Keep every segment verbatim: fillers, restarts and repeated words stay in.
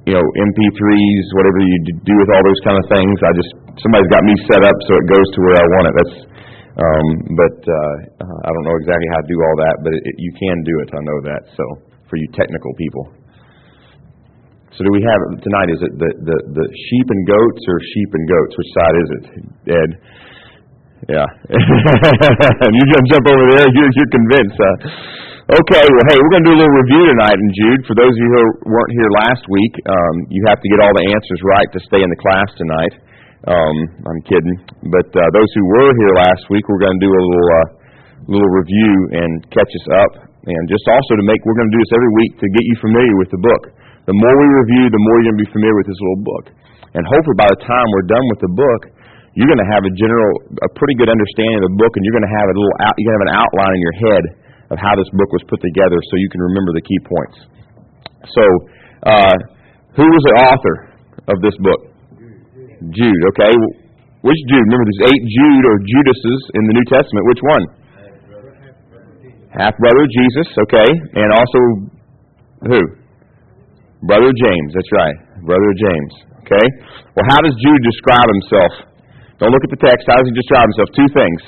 you know, M P threes, whatever you do with all those kind of things. I just, somebody's got me set up so it goes to where I want it. That's, um, but uh, I don't know exactly how to do all that, but it, you can do it. I know that. So for you technical people. So do we have it tonight? Is it the, the, the sheep and goats or sheep and goats? Which side is it, Ed? Yeah. You jump, jump over there. You're, you're convinced. Huh? Okay, well, hey, we're going to do a little review tonight in Jude. For those of you who weren't here last week, um, you have to get all the answers right to stay in the class tonight. Um, I'm kidding. But uh, those who were here last week, we're going to do a little uh, little review and catch us up. And just also to make, we're going to do this every week to get you familiar with the book. The more we review, the more you're going to be familiar with this little book. And hopefully by the time we're done with the book, you're going to have a general, a pretty good understanding of the book, and you're going to have a little, out, you're going to have an outline in your head of how this book was put together, so you can remember the key points. So, uh, who was the author of this book? Jude. Jude, okay. Which Jude? Remember, there's eight Jude or Judases in the New Testament. Which one? Half-brother of Jesus, okay. And also, who? Brother James, that's right. Brother James, okay. Well, how does Jude describe himself? Don't look at the text. How does he describe himself? Two things.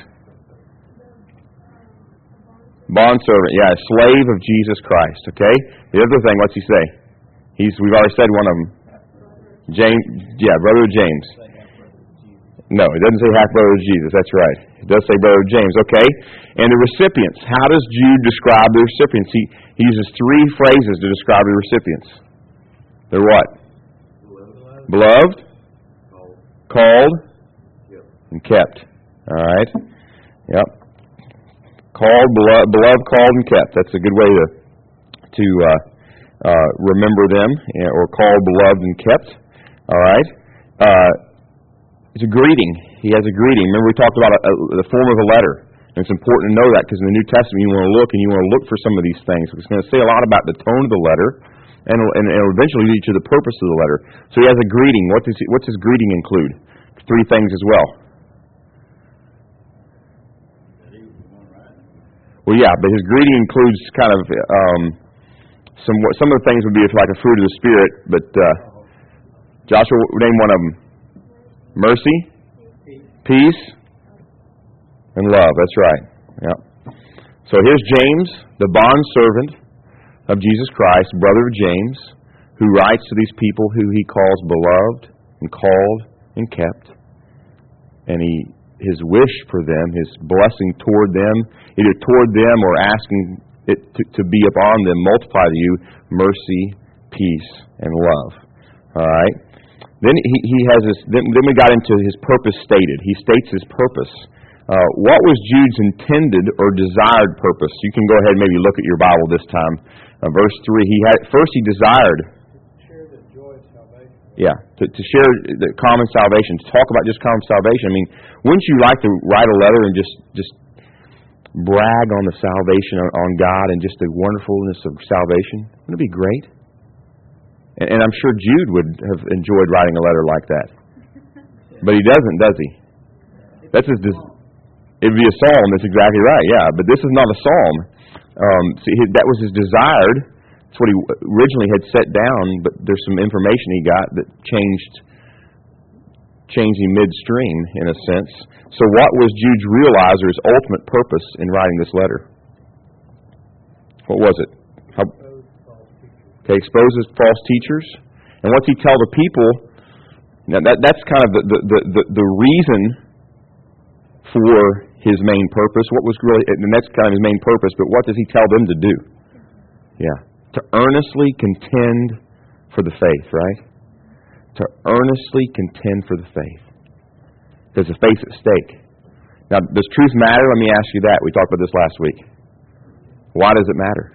Bondservant, yeah, slave of Jesus Christ, okay? The other thing, what's he say? He's, we've already said one of them. James, yeah, brother of James. No, it doesn't say half-brother of Jesus, that's right. It does say brother of James, okay? And the recipients, how does Jude describe the recipients? He, he uses three phrases to describe the recipients. They're what? Beloved, called, and kept. All right? Yep. Called, beloved, beloved, called, and kept. That's a good way to to uh, uh, remember them, or called, beloved, and kept. All right. Uh, it's a greeting. He has a greeting. Remember, we talked about a, a, the form of a letter. And it's important to know that because in the New Testament you want to look and you want to look for some of these things. It's going to say a lot about the tone of the letter, and and it'll eventually lead to the purpose of the letter. So he has a greeting. What does he, what's his greeting include? Three things as well. Well, yeah, but his greeting includes kind of um, some some of the things would be like a fruit of the Spirit. But uh, Joshua, name one of them. Mercy, peace, and love. That's right. Yeah. So here's James, the bondservant of Jesus Christ, brother of James, who writes to these people who he calls beloved and called and kept, and he. His wish for them, his blessing toward them, either toward them or asking it to, to be upon them, multiply to you mercy, peace, and love. All right. Then he, he has this. Then, then we got into his purpose stated. He states his purpose. Uh, what was Jude's intended or desired purpose? You can go ahead and maybe look at your Bible this time. Uh, verse three. He had first he desired. Yeah, to, to share the common salvation, to talk about just common salvation. I mean, wouldn't you like to write a letter and just just brag on the salvation on, on God and just the wonderfulness of salvation? Wouldn't it be great? And, and I'm sure Jude would have enjoyed writing a letter like that. But he doesn't, does he? That's his. Des- it'd be a psalm. That's exactly right. Yeah, but this is not a psalm. Um, see, that was his desired. That's what he originally had set down, but there's some information he got that changed changed him midstream, in a sense. So what was Jude's realize or his ultimate purpose in writing this letter? What was it? How, okay, exposes false teachers. And what's he tell the people? Now that that's kind of the, the, the, the reason for his main purpose. What was really, and that's kind of his main purpose, but what does he tell them to do? Yeah. To earnestly contend for the faith, right? To earnestly contend for the faith. There's a faith at stake. Now, does truth matter? Let me ask you that. We talked about this last week. Why does it matter?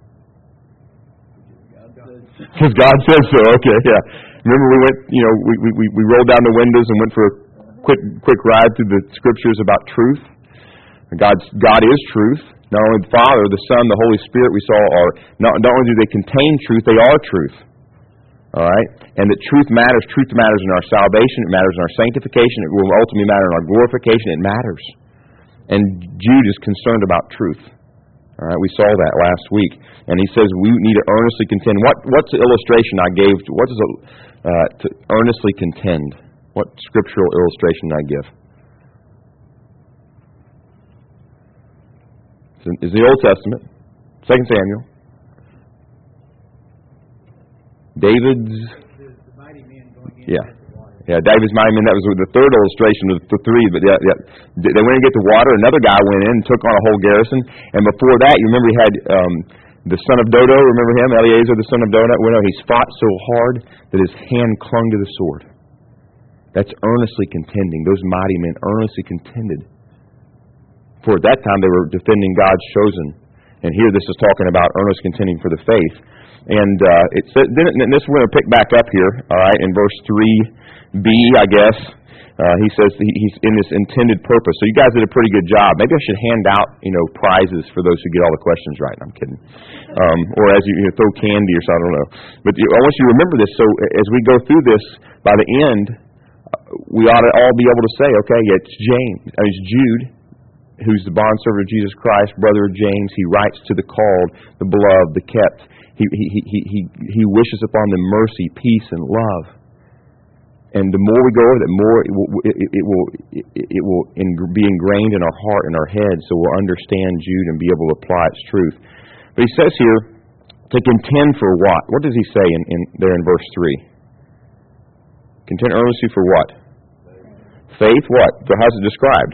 Because God said so. Okay, yeah. Remember we went, you know, we, we, we rolled down the windows and went for a quick quick ride through the Scriptures about truth. God's, God is truth. Not only the Father, the Son, the Holy Spirit we saw are, not, not only do they contain truth, they are truth. All right? And that truth matters. Truth matters in our salvation. It matters in our sanctification. It will ultimately matter in our glorification. It matters. And Jude is concerned about truth. All right, we saw that last week. And he says we need to earnestly contend. What What's the illustration I gave? To, what is it, uh, to earnestly contend? What scriptural illustration did I give? It's in the Old Testament, Second Samuel. David's... The mighty men going in Yeah. to get the water. Yeah, David's mighty men, that was the third illustration of the three, but yeah, yeah. They went and get the water, another guy went in and took on a whole garrison, and before that, you remember he had um, the son of Dodo, remember him, Eleazar, the son of Dodo? Well, he's fought so hard that his hand clung to the sword. That's earnestly contending. Those mighty men earnestly contended. For at that time, they were defending God's chosen. And here this is talking about earnest contending for the faith. And uh, it said, then, then this we're going to pick back up here, all right, in verse three b, I guess. Uh, he says he, he's in this intended purpose. So you guys did a pretty good job. Maybe I should hand out, you know, prizes for those who get all the questions right. I'm kidding. Um, or as you, you know, throw candy or something, I don't know. But you, I want you to remember this. So as we go through this, by the end, we ought to all be able to say, okay, it's James, I mean, it's Jude, who's the bondservant of Jesus Christ, brother of James. He writes to the called, the beloved, the kept. He, he, he, he, he wishes upon them mercy, peace, and love. And the more we go over that, the more it will, it, it will, it, it will be ingrained in our heart and our head, so we'll understand Jude and be able to apply its truth. But he says here, to contend for what? What does he say in, in there in verse three? Contend earnestly for what? Faith, what? How's it described?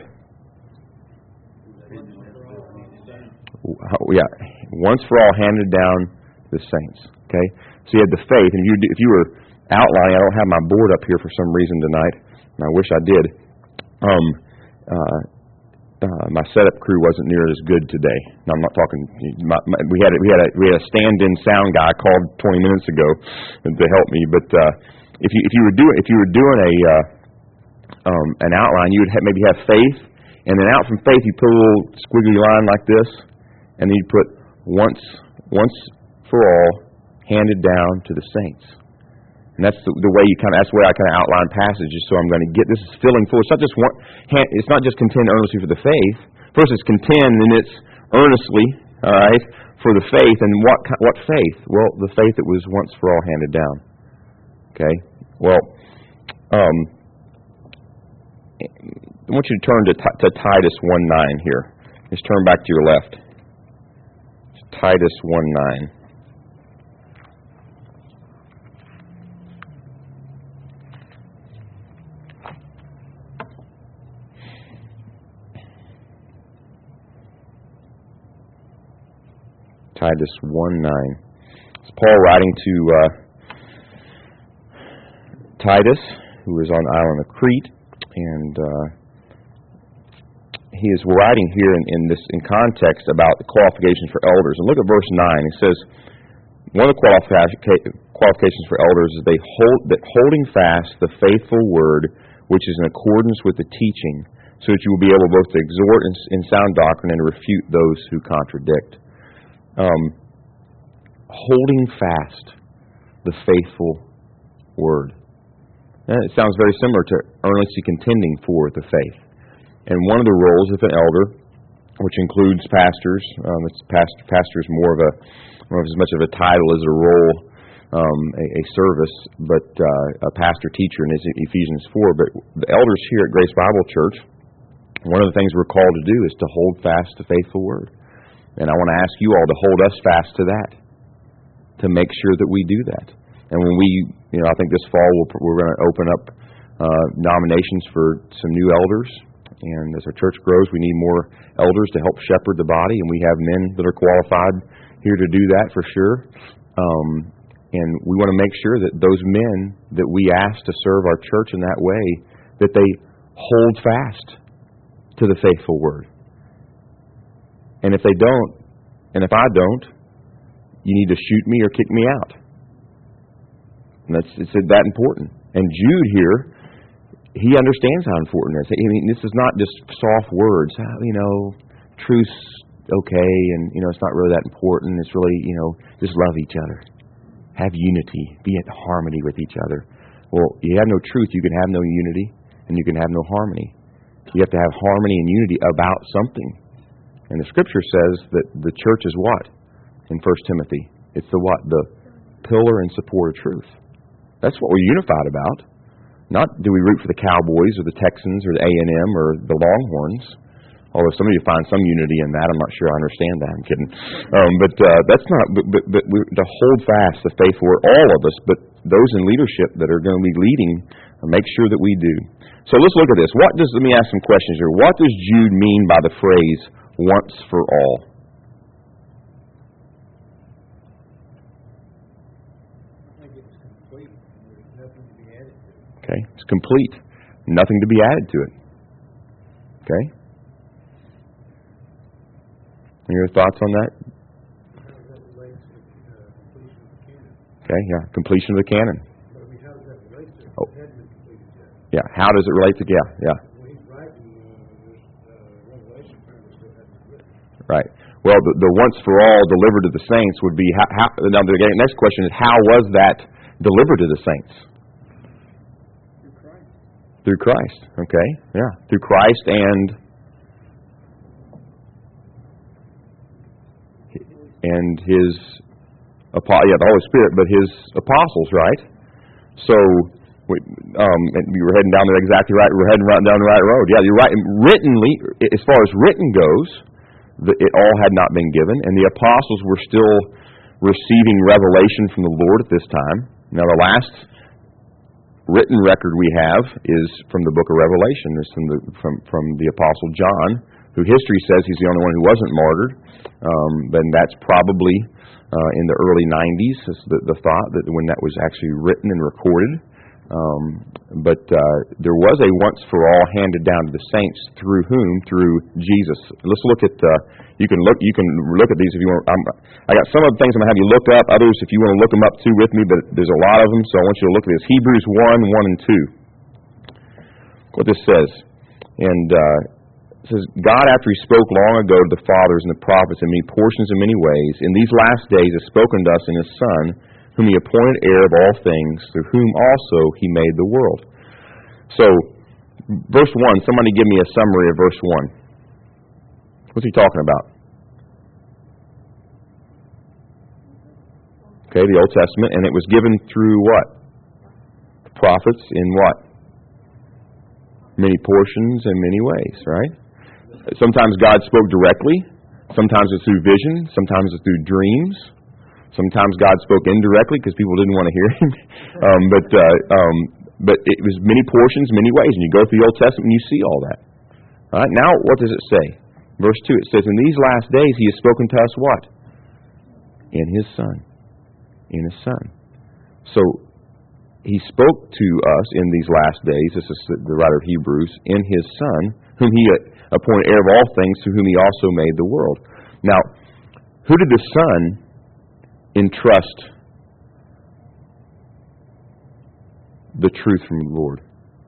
Yeah, once for all handed down to the saints. Okay, so you had the faith, and you, if you were outlining, I don't have my board up here for some reason tonight, and I wish I did. Um, uh, uh, my setup crew wasn't near as good today. Now, I'm not talking. My, my, we had a, we had a we had a stand-in sound guy called twenty minutes ago to help me. But uh, if you if you were doing if you were doing a uh, um, an outline, you would have, maybe have faith, and then out from faith you put a little squiggly line like this. And then you put once, once for all, handed down to the saints. And that's the, the way you kind of, that's the way I kind of outline passages. So I'm going to get, this is filling full. It's not just one, it's not just contend earnestly for the faith. First it's contend, and then it's earnestly, all right, for the faith. And what what faith? Well, the faith that was once for all handed down. Okay? Well, um, I want you to turn to, to Titus one nine here. Just turn back to your left. Titus one nine. Titus one nine. It's Paul writing to uh, Titus, who is on the island of Crete, and uh, he is writing here in, in this in context about the qualifications for elders. And look at verse nine. It says, one of the qualifications for elders is they hold that holding fast the faithful word, which is in accordance with the teaching, so that you will be able both to exhort in, in sound doctrine and to refute those who contradict. Um, holding fast the faithful word. And it sounds very similar to earnestly contending for the faith. And one of the roles of an elder, which includes pastors, um, it's past, pastor is more of a, more of as much of a title as a role, um, a, a service, but uh, a pastor teacher in Ephesians four. But the elders here at Grace Bible Church, one of the things we're called to do is to hold fast the faithful word. And I want to ask you all to hold us fast to that, to make sure that we do that. And when we, you know, I think this fall we'll, we're going to open up uh, nominations for some new elders. And as our church grows, we need more elders to help shepherd the body, and we have men that are qualified here to do that for sure. Um, and we want to make sure that those men that we ask to serve our church in that way, that they hold fast to the faithful word. And if they don't, and if I don't, you need to shoot me or kick me out. And that's it's that important. And Jude here, he understands how important it is. I mean, this is not just soft words. You know, truth's okay, and you know, it's not really that important. It's really, you know, just love each other, have unity, be in harmony with each other. Well, you have no truth, you can have no unity, and you can have no harmony. You have to have harmony and unity about something. And the Scripture says that the church is what? In First Timothy. It's the what? The pillar and support of truth. That's what we're unified about. Not do we root for the Cowboys or the Texans or the A and M or the Longhorns. Although some of you find some unity in that. I'm not sure I understand that. I'm kidding. Um, but uh, that's not, but, but, but we, to hold fast the faith for all of us, but those in leadership that are going to be leading, uh, make sure that we do. So let's look at this. What does, let me ask some questions here. What does Jude mean by the phrase, once for all? I think it's complete, and there's nothing to be added to it. Okay, it's complete. Nothing to be added to it. Okay? Your thoughts on that? How does that relate to uh, completion of the canon? Okay, yeah, completion of the canon. But I mean, how does that relate to it? Oh. It hadn't been completed yet. Yeah, how does it relate to, yeah, yeah, When he's writing uh, this uh, Revelation, apparently still hasn't been written. right. Well, the, the once for all delivered to the saints would be, how, how, now the next question is, how was that delivered to the saints? Through Christ. Through Christ, okay, yeah. Through Christ and and His, apo- yeah, the Holy Spirit, but His apostles, right? So, we, um, and we were heading down there exactly right. We were heading right down the right road. Yeah, you're right. Writtenly, as far as written goes, the, it all had not been given, and the apostles were still receiving revelation from the Lord at this time. Now, the last written record we have is from the book of Revelation. It's from the from from the Apostle John, who history says he's the only one who wasn't martyred. Um, then that's probably uh, in the early nineties, is the, the thought that when that was actually written and recorded. Um, but uh, there was a once for all handed down to the saints through whom? Through Jesus. Let's look at. Uh, you can look. You can look at these if you want. I'm, I got some of the things I'm going to have you look up. Others, if you want to look them up too with me. But there's a lot of them, so I want you to look at this. Hebrews one, one and two. What this says, and uh, it says, God, after He spoke long ago to the fathers and the prophets in many portions and many ways, in these last days has spoken to us in His Son, whom He appointed heir of all things, through whom also He made the world. So, verse one, somebody give me a summary of verse one. What's he talking about? Okay, the Old Testament, and it was given through what? The prophets in what? Many portions and many ways, right? Sometimes God spoke directly. Sometimes it's through vision. Sometimes it's through dreams. Sometimes God spoke indirectly because people didn't want to hear Him. um, but uh, um, but it was many portions, many ways. And you go through the Old Testament and you see all that. All right, now what does it say? Verse two, it says, in these last days He has spoken to us what? In His Son. In His Son. So, He spoke to us in these last days, this is the writer of Hebrews, in His Son, whom He appointed heir of all things, to whom He also made the world. Now, who did the Son entrust the truth from the Lord?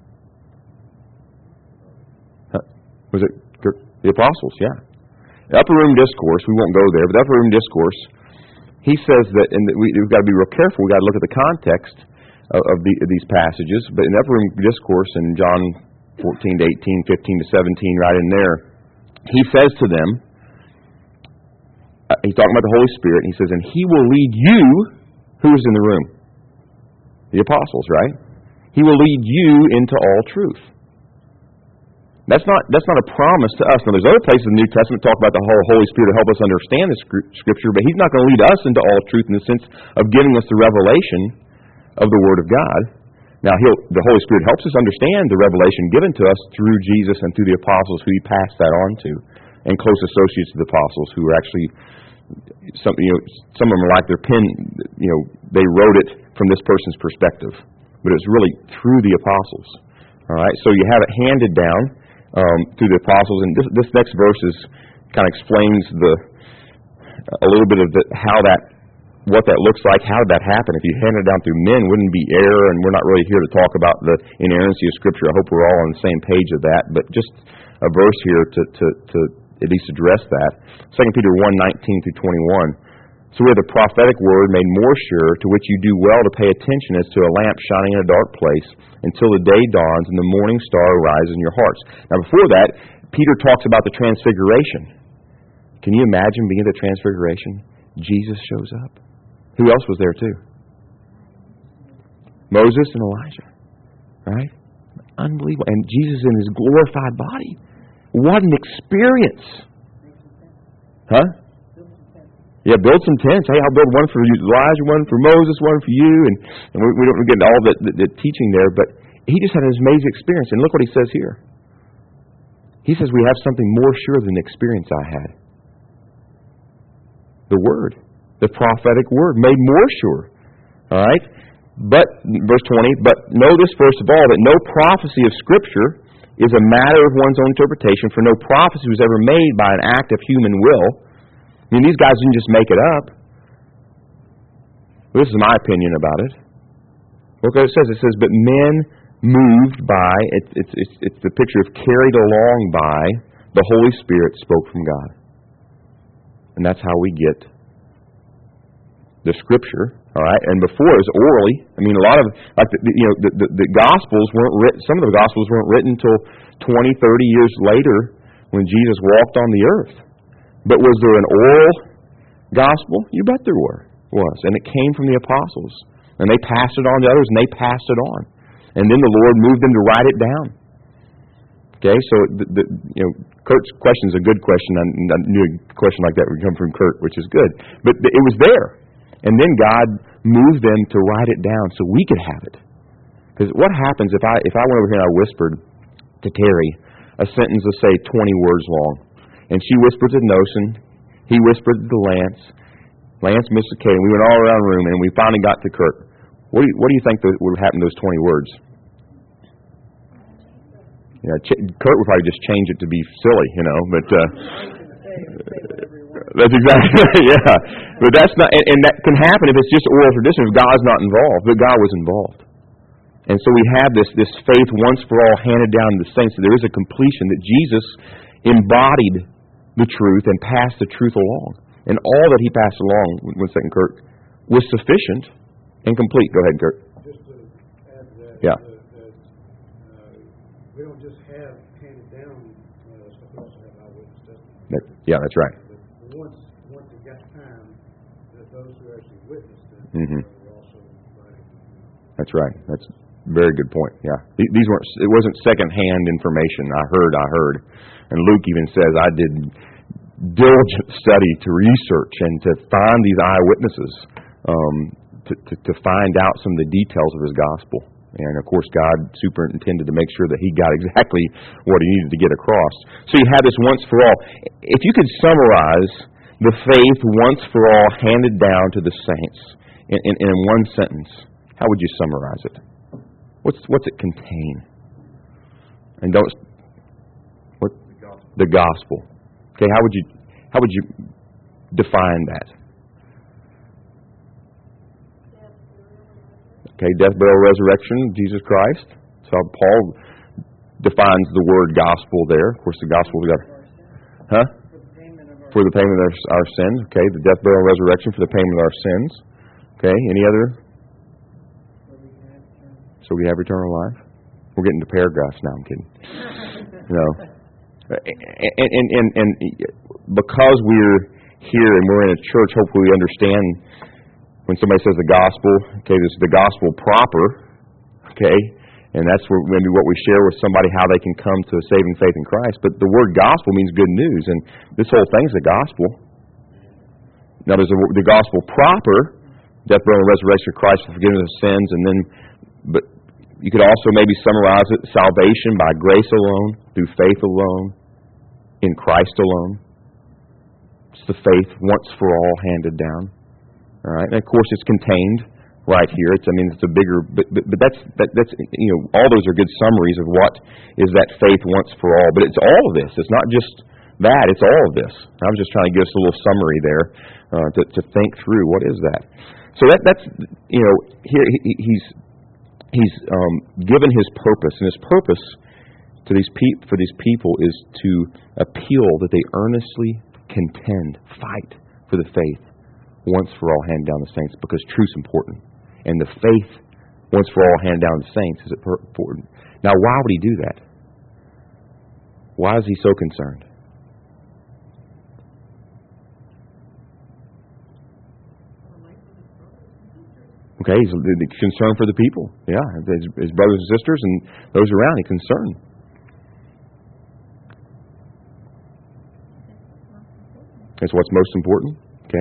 Huh? Was it the apostles? Yeah. The Upper Room Discourse, we won't go there, but the Upper Room Discourse, he says that, and we, we've got to be real careful, we've got to look at the context of, of, the, of these passages, but in the Upper Room Discourse in John fourteen to eighteen, fifteen to seventeen, right in there, he says to them, uh, he's talking about the Holy Spirit, and he says, and He will lead you, who is in the room? The apostles, right? He will lead you into all truth. That's not that's not a promise to us. Now, there's other places in the New Testament that talk about the whole Holy Spirit to help us understand the Scripture, but He's not going to lead us into all truth in the sense of giving us the revelation of the Word of God. Now, he'll, the Holy Spirit helps us understand the revelation given to us through Jesus and through the apostles who He passed that on to, and close associates of the apostles who are actually, some you know, some of them are like their pen, you know, they wrote it from this person's perspective, but it's really through the apostles. All right, so you have it handed down um, through the apostles, and this, this next verse is kind of explains the a little bit of the, how that. What that looks like, how did that happen? If you hand it down through men, wouldn't it be error? And we're not really here to talk about the inerrancy of Scripture. I hope we're all on the same page of that. But just a verse here to, to, to at least address that. Second Peter one, nineteen through twenty-one. So we have the prophetic word made more sure, to which you do well to pay attention as to a lamp shining in a dark place, until the day dawns and the morning star arises in your hearts. Now before that, Peter talks about the transfiguration. Can you imagine being at the Transfiguration? Jesus shows up. Who else was there too? Moses and Elijah. Right? Unbelievable. And Jesus in His glorified body. What an experience. Huh? Yeah, build some tents. Hey, I'll build one for Elijah, one for Moses, one for you. And, and we, we don't get into all the, the, the teaching there, but he just had an amazing experience. And look what he says here. He says we have something more sure than the experience I had. The Word. The prophetic Word. Made more sure. All right? But, verse twenty, but know this first of all, that no prophecy of Scripture is a matter of one's own interpretation, for no prophecy was ever made by an act of human will. I mean, these guys didn't just make it up. This is my opinion about it. Look what it says. It says, but men moved by, it's, it's, it's, it's the picture of carried along by, the Holy Spirit spoke from God. And that's how we get the Scripture, all right? And before it was orally. I mean, a lot of, like, the, you know, the, the, the Gospels weren't written, some of the Gospels weren't written until twenty, thirty years later when Jesus walked on the earth. But was there an oral gospel? You bet there were. Was. And it came from the apostles. And they passed it on to others, and they passed it on. And then the Lord moved them to write it down. Okay, so the, the, you know, Kurt's question is a good question. I, I knew a question like that would come from Kurt, which is good. But it was there. And then God moved them to write it down so we could have it. Because what happens if I if I went over here and I whispered to Terry a sentence of, say, twenty words long, and she whispered to Nosen, he whispered to Lance, Lance, Mister K, and we went all around the room, and we finally got to Kurt. What do you, what do you think that would happen to those twenty words? Yeah, Ch- Kurt would probably just change it to be silly, you know, but uh, that's exactly right, yeah. But that's not, and, and that can happen if it's just oral tradition, if God's not involved, but God was involved. And so we have this, this faith once for all handed down to the saints, that there is a completion, that Jesus embodied the truth and passed the truth along. And all that He passed along, one second, Kurt, was sufficient and complete. Go ahead, Kurt. Just to add to that, Yeah. that, that uh, we don't just have handed down uh, stuff, we also have eyewitness testimony. That, yeah, that's right. But once, once it got time, that those who actually witnessed it Mm-hmm. uh, were also writing. That's right. That's a very good point. Yeah, these weren't. It wasn't secondhand information. I heard. I heard. And Luke even says, "I did diligent study to research and to find these eyewitnesses, um, to, to to find out some of the details of His gospel." And of course, God superintended to make sure that He got exactly what He needed to get across. So you have this once for all. If you could summarize the faith once for all handed down to the saints in, in, in one sentence, how would you summarize it? What's what's it contain? And don't what the gospel. Okay, how would you how would you define that? Okay, death, burial, resurrection of Jesus Christ. So Paul defines the word gospel there. Of course, the gospel we got, huh? For the payment of our, our sins. Okay, the death, burial, resurrection for the payment of our sins. Okay, any other? So we have eternal life. We're getting to paragraphs now. I'm kidding. No. And, and, and, and because we're here and we're in a church, hopefully we understand when somebody says the gospel, okay, this is the gospel proper, okay, and that's where maybe what we share with somebody, how they can come to a saving faith in Christ. But the word gospel means good news, and this whole thing's the gospel. Now there's a, the gospel proper, death, burial, and resurrection of Christ for forgiveness of sins, and then, but you could also maybe summarize it, salvation by grace alone, through faith alone, in Christ alone. It's the faith once for all handed down. All right, and of course it's contained right here. It's, I mean, it's a bigger, but, but, but that's that, that's you know, all those are good summaries of what is that faith once for all. But it's all of this. It's not just that. It's all of this. I was just trying to give us a little summary there uh, to to think through what is that. So that that's you know here he, he's he's um, given his purpose, and his purpose to these pe- for these people is to appeal that they earnestly contend, fight for the faith once for all hand down the saints, because truth's important. And the faith once for all hand down the saints is important. Now, why would he do that? Why is he so concerned? Okay, he's the concern for the people. Yeah, his, his brothers and sisters and those around, he's concerned. That's what's most important. Okay.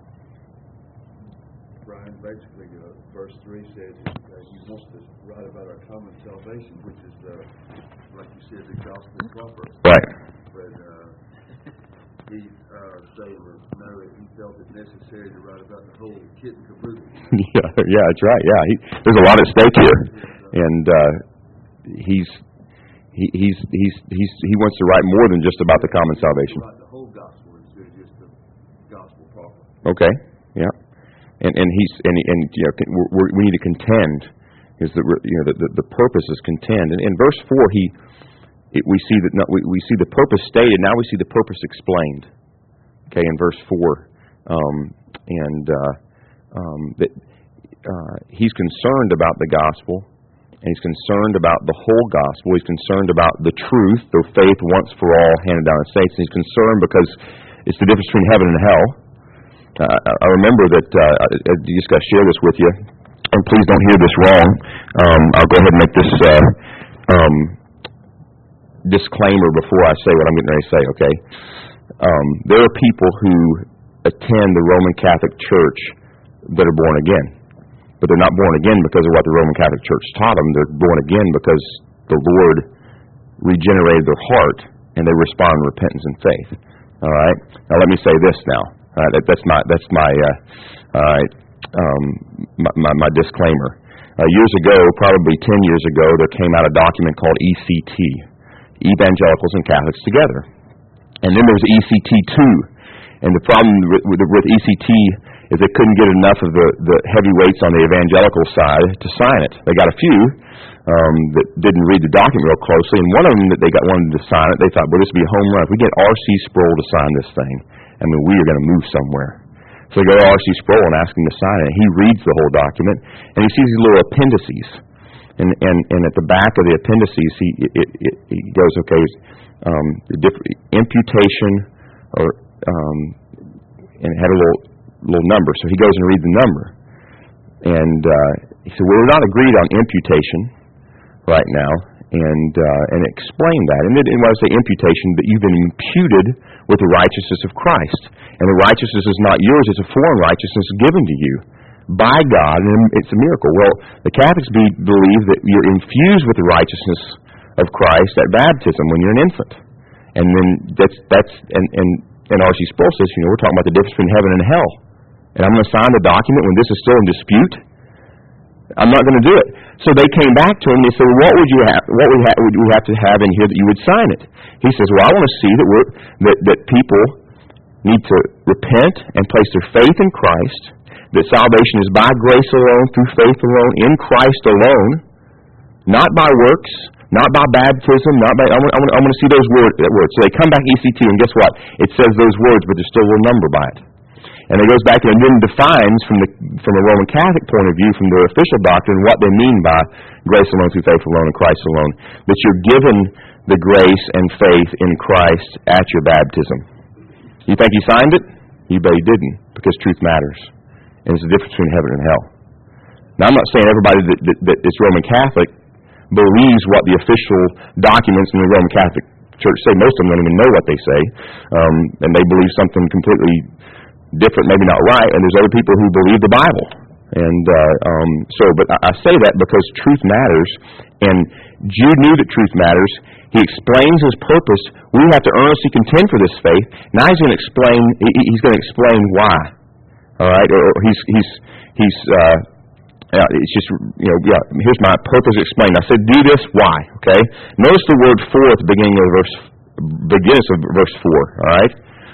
Brian, basically, uh, verse three says uh, he wants to write about our common salvation, which is, uh, like you said, the gospel proper. Right. But uh, he uh, saying that no, he felt it necessary to write about the whole kit and caboodle. yeah, yeah, that's right. Yeah, he, there's a lot at stake here, and uh, he's he, he's he's he's he wants to write more than just about the common salvation. Write the whole gospel instead of just the gospel proper. Okay. Yeah, and and he's and and you know we're, we need to contend. Is the you know the, the the purpose is contend, and in verse four he it, we see that not, we we see the purpose stated. Now we see the purpose explained. Okay, in verse four, um, and uh, um, that uh, he's concerned about the gospel, and he's concerned about the whole gospel. He's concerned about the truth, the faith once for all handed down in saints. And he's concerned because it's the difference between heaven and hell. Uh, I remember that uh, I just got to share this with you, and please don't hear this wrong. Um, I'll go ahead and make this uh, um, disclaimer before I say what I'm getting ready to say. Okay. Um, there are people who attend the Roman Catholic Church that are born again. But they're not born again because of what the Roman Catholic Church taught them. They're born again because the Lord regenerated their heart and they respond in repentance and faith. All right? Now let me say this now. All right, that, that's my, that's my, uh, all right, um, my, my, my disclaimer. Uh, years ago, probably ten years ago, there came out a document called E C T, Evangelicals and Catholics Together. And then there was E C T two. And the problem with, with, with E C T is they couldn't get enough of the, the heavyweights on the evangelical side to sign it. They got a few um, that didn't read the document real closely, and one of them that they got wanted to sign it, they thought, well, this would be a home run. If we get R C Sproul to sign this thing, I mean, we are going to move somewhere. So they go to R C Sproul and ask him to sign it. He reads the whole document, and he sees these little appendices. And, and, and at the back of the appendices, he, it, it, he goes, okay, um, the diff- imputation, or um, and it had a little little number. So he goes and reads the number. And uh, he said, well, we're not agreed on imputation right now. And uh, and explain that. And, it, and when I say imputation, that you've been imputed with the righteousness of Christ. And the righteousness is not yours, it's a foreign righteousness given to you by God, and it's a miracle. Well, the Catholics be, believe that you're infused with the righteousness of Christ at baptism when you're an infant. And then that's, that's and, and, and R C Sproul says, you know, we're talking about the difference between heaven and hell. And I'm going to sign the document when this is still in dispute? I'm not going to do it. So they came back to him and they said, well, what would you have, what would, ha- would we have to have in here that you would sign it? He says, well, I want to see that we're, that, that people need to repent and place their faith in Christ, that salvation is by grace alone, through faith alone, in Christ alone, not by works, not by baptism, not by, I'm, I'm, I'm going to see those word, that words. So they come back E C T, and guess what? It says those words, but there's still a little number by it. And it goes back and then defines from the from a Roman Catholic point of view, from their official doctrine, what they mean by grace alone, through faith alone, and Christ alone. That you're given the grace and faith in Christ at your baptism. You think he signed it? You bet he didn't, because truth matters. And there's a difference between heaven and hell. Now, I'm not saying everybody that, that, that is Roman Catholic believes what the official documents in the Roman Catholic Church say. Most of them don't even know what they say. Um, and they believe something completely different, maybe not right, and there's other people who believe the Bible. And uh, um, so, but I, I say that because truth matters, and Jude knew that truth matters. He explains his purpose. We have to earnestly contend for this faith. Now he's going to explain. He, he's going to explain why. All right, or, or he's he's he's. Uh, uh, it's just you know yeah. Here's my purpose explained. I said, do this. Why? Okay. Notice the word "for" at the beginning of verse, begins of verse four. All right.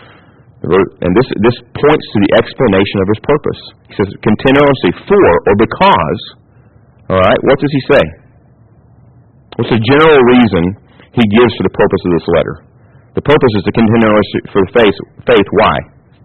And this this points to the explanation of his purpose. He says, contend earnestly for or because. All right, what does he say? What's the general reason he gives for the purpose of this letter? The purpose is to contend earnestly for the faith. Faith. Why?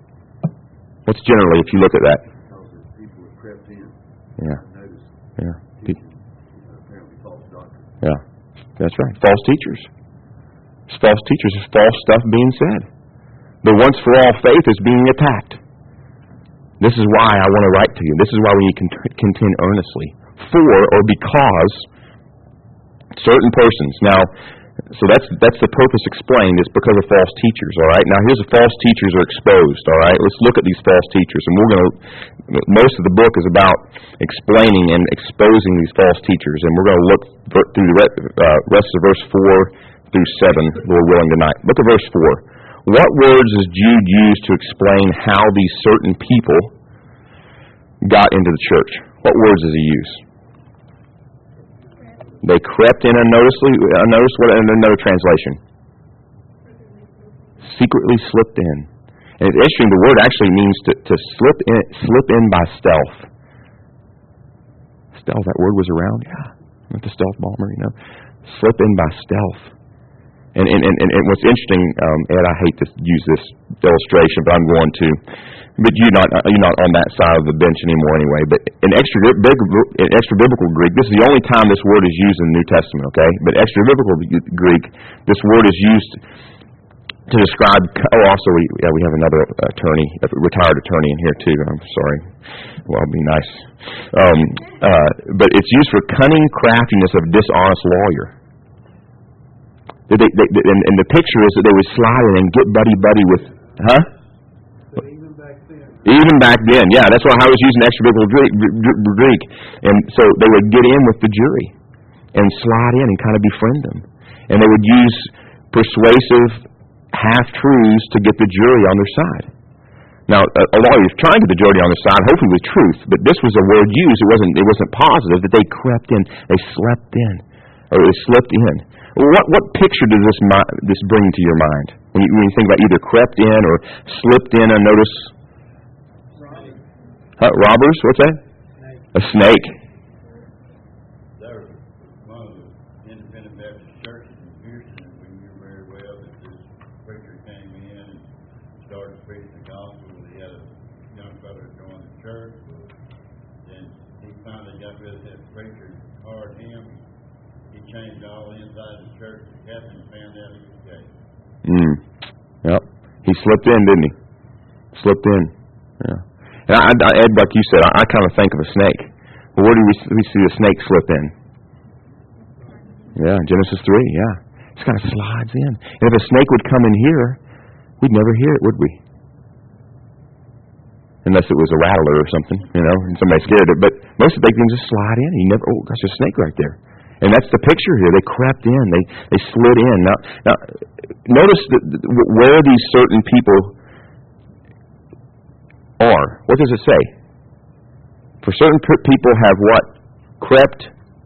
What's generally, if you look at that? Because the people have crept in. Yeah. Notice. Yeah. Teaching, apparently false doctrine. Yeah. That's right. False teachers. It's false teachers. It's false stuff being said. The once-for-all faith is being attacked. This is why I want to write to you. This is why we need to contend earnestly. For or because certain persons. Now, so that's that's the purpose explained. It's because of false teachers, all right? Now, here's the false teachers are exposed, all right? Let's look at these false teachers. And we're going to, most of the book is about explaining and exposing these false teachers. And we're going to look through the uh, rest of verse four through seven, Lord willing, tonight. Look at verse four. What words does Jude use to explain how these certain people got into the church? What words does he use? They crept in unnoticeably. Unnoticed. What in another translation? Secretly slipped in. And it's interesting. The word actually means to, to slip in. Slip in by stealth. Stealth. That word was around. Yeah, with the stealth bomber. You know, slip in by stealth. And and and, and what's interesting, um, Ed, I hate to use this illustration, but I'm going to. But you're not you're not on that side of the bench anymore anyway. But in extra in extra biblical Greek, this is the only time this word is used in the New Testament. Okay, but extra biblical Greek, this word is used to describe. Oh, also we yeah, we have another attorney, a retired attorney in here too. I'm sorry. Well, be nice. Um, uh, but it's used for cunning craftiness of dishonest lawyer. They, they, they, and, and the picture is that they would slide in and get buddy buddy with, huh? Even back then, yeah, that's why I was using extra biblical Greek, Greek. And so they would get in with the jury and slide in and kind of befriend them. And they would use persuasive half-truths to get the jury on their side. Now, a, a lawyer is trying to get the jury on their side, hopefully with truth, but this was a word used. It wasn't It wasn't positive, that they crept in, they slept in, or they slipped in. What what picture does this this bring to your mind when you, when you think about either crept in or slipped in unnoticed? Huh, robbers? What's that? Snake. A snake. There was one of the Independent Baptist churches in Houston, and we knew very well that this preacher came in and started preaching the gospel. He had a young fellow join the church. Then he finally got rid of that preacher and hired him. He changed all inside the church. The captain found out he was gay. Mm. Yep. He slipped in, didn't he? Slipped in. Yeah. And I, I, Ed, like you said, I, I kind of think of a snake. Well, where do we, we see the snake slip in? Yeah, Genesis three, yeah. It kind of slides in. And if a snake would come in here, we'd never hear it, would we? Unless it was a rattler or something, you know, and somebody scared it. But most of the things just slide in. You never, oh, gosh, there's a snake right there. And that's the picture here. They crept in. They they slid in. Now, now notice that where these certain people are. What does it say? For certain people have what? Crept.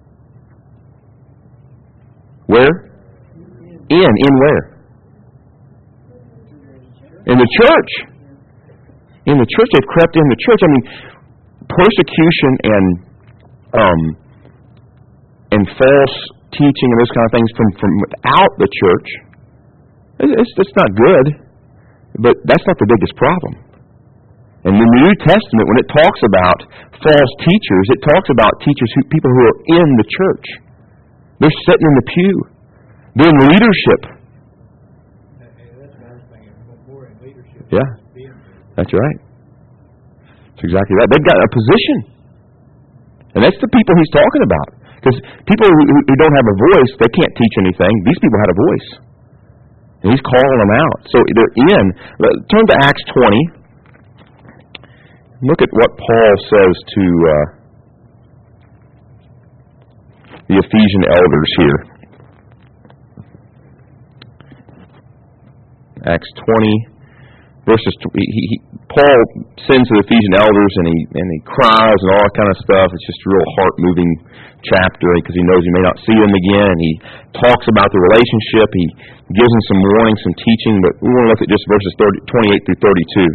Where? In. In where? In the church. In the church. They've crept in the church. I mean, persecution and um, and false teaching and those kind of things from, from without the church, it's, it's not good, but that's not the biggest problem. And in the New Testament, when it talks about false teachers, it talks about teachers, who, people who are in the church. They're sitting in the pew. They're in leadership. Yeah, that's right. That's exactly right. They've got a position. And that's the people he's talking about. Because people who, who don't have a voice, they can't teach anything. These people had a voice. And he's calling them out. So they're in. Turn to Acts twenty. Look at what Paul says to uh, the Ephesian elders here. Acts twenty, verses. He, he, Paul sends to the Ephesian elders, and he and he cries and all that kind of stuff. It's just a real heart-moving chapter because he knows he may not see them again. He talks about the relationship. He gives them some warning, some teaching. But we want to look at just verses thirty, twenty-eight through thirty-two.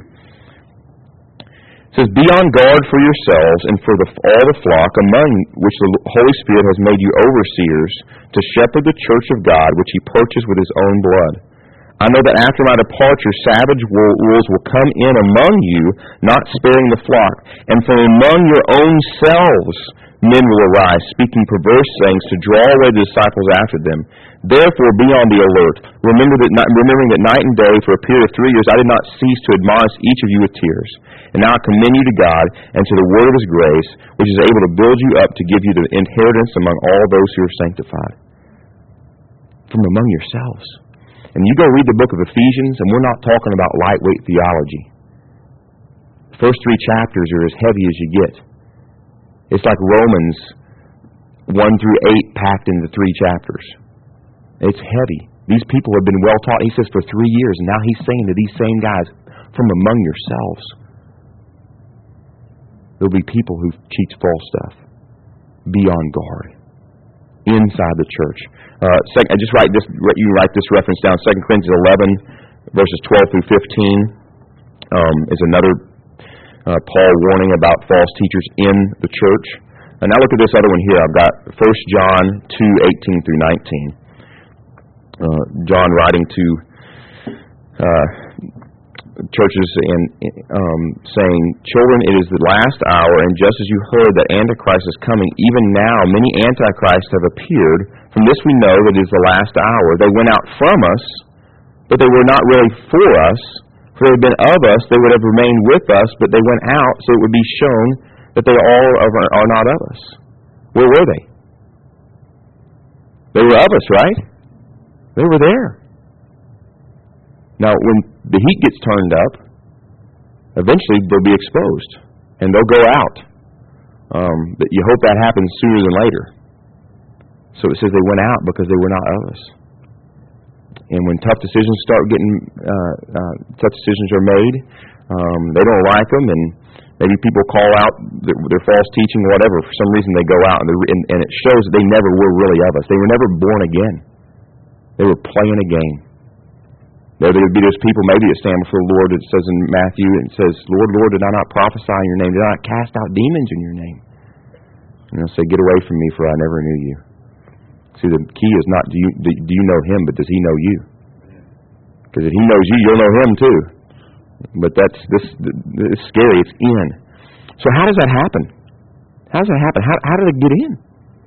It says, "Be on guard for yourselves and for the, all the flock among which the Holy Spirit has made you overseers to shepherd the church of God, which He purchased with His own blood. I know that after my departure, savage wolves will come in among you, not sparing the flock. And from among your own selves men will arise, speaking perverse things to draw away the disciples after them. Therefore be on the alert, Remember that, remembering that night and day for a period of three years I did not cease to admonish each of you with tears. And now I commend you to God and to the word of His grace, which is able to build you up to give you the inheritance among all those who are sanctified. From among yourselves. And you go read the book of Ephesians, and we're not talking about lightweight theology. The first three chapters are as heavy as you get. It's like Romans one through eight packed into three chapters. It's heavy. These people have been well taught. He says for three years, and now he's saying to these same guys, from among yourselves. There'll be people who teach false stuff. Be on guard. Inside the church. Uh, sec- I just write this. You write this reference down. Second Corinthians eleven, verses twelve through fifteen, um, is another uh, Paul warning about false teachers in the church. And now look at this other one here. I've got First John two eighteen through nineteen. Uh, John writing to uh, churches and um, saying, "Children, it is the last hour, and just as you heard that Antichrist is coming, even now many Antichrists have appeared. From this we know that it is the last hour. They went out from us, but they were not really for us. For they had been of us, they would have remained with us, but they went out, so it would be shown that they all are, are not of us." Where were they? They were of us, right? They were there. Now, when the heat gets turned up, eventually they'll be exposed, and they'll go out. Um, but you hope that happens sooner than later. So it says they went out because they were not of us. And when tough decisions start getting, uh, uh, tough decisions are made, um, they don't like them, and maybe people call out their, their false teaching or whatever. For some reason they go out, and, and, and it shows that they never were really of us. They were never born again. They were playing a game. There would be those people maybe that stand before the Lord. It says in Matthew, and it says, "Lord, Lord, did I not prophesy in your name? Did I not cast out demons in your name?" And they'll say, "Get away from me, for I never knew you." See, the key is not do you, do you know Him, but does He know you? Because if He knows you, you'll know Him too. But that's this. It's scary. It's in. So how does that happen? How does that happen? How, how did it get in?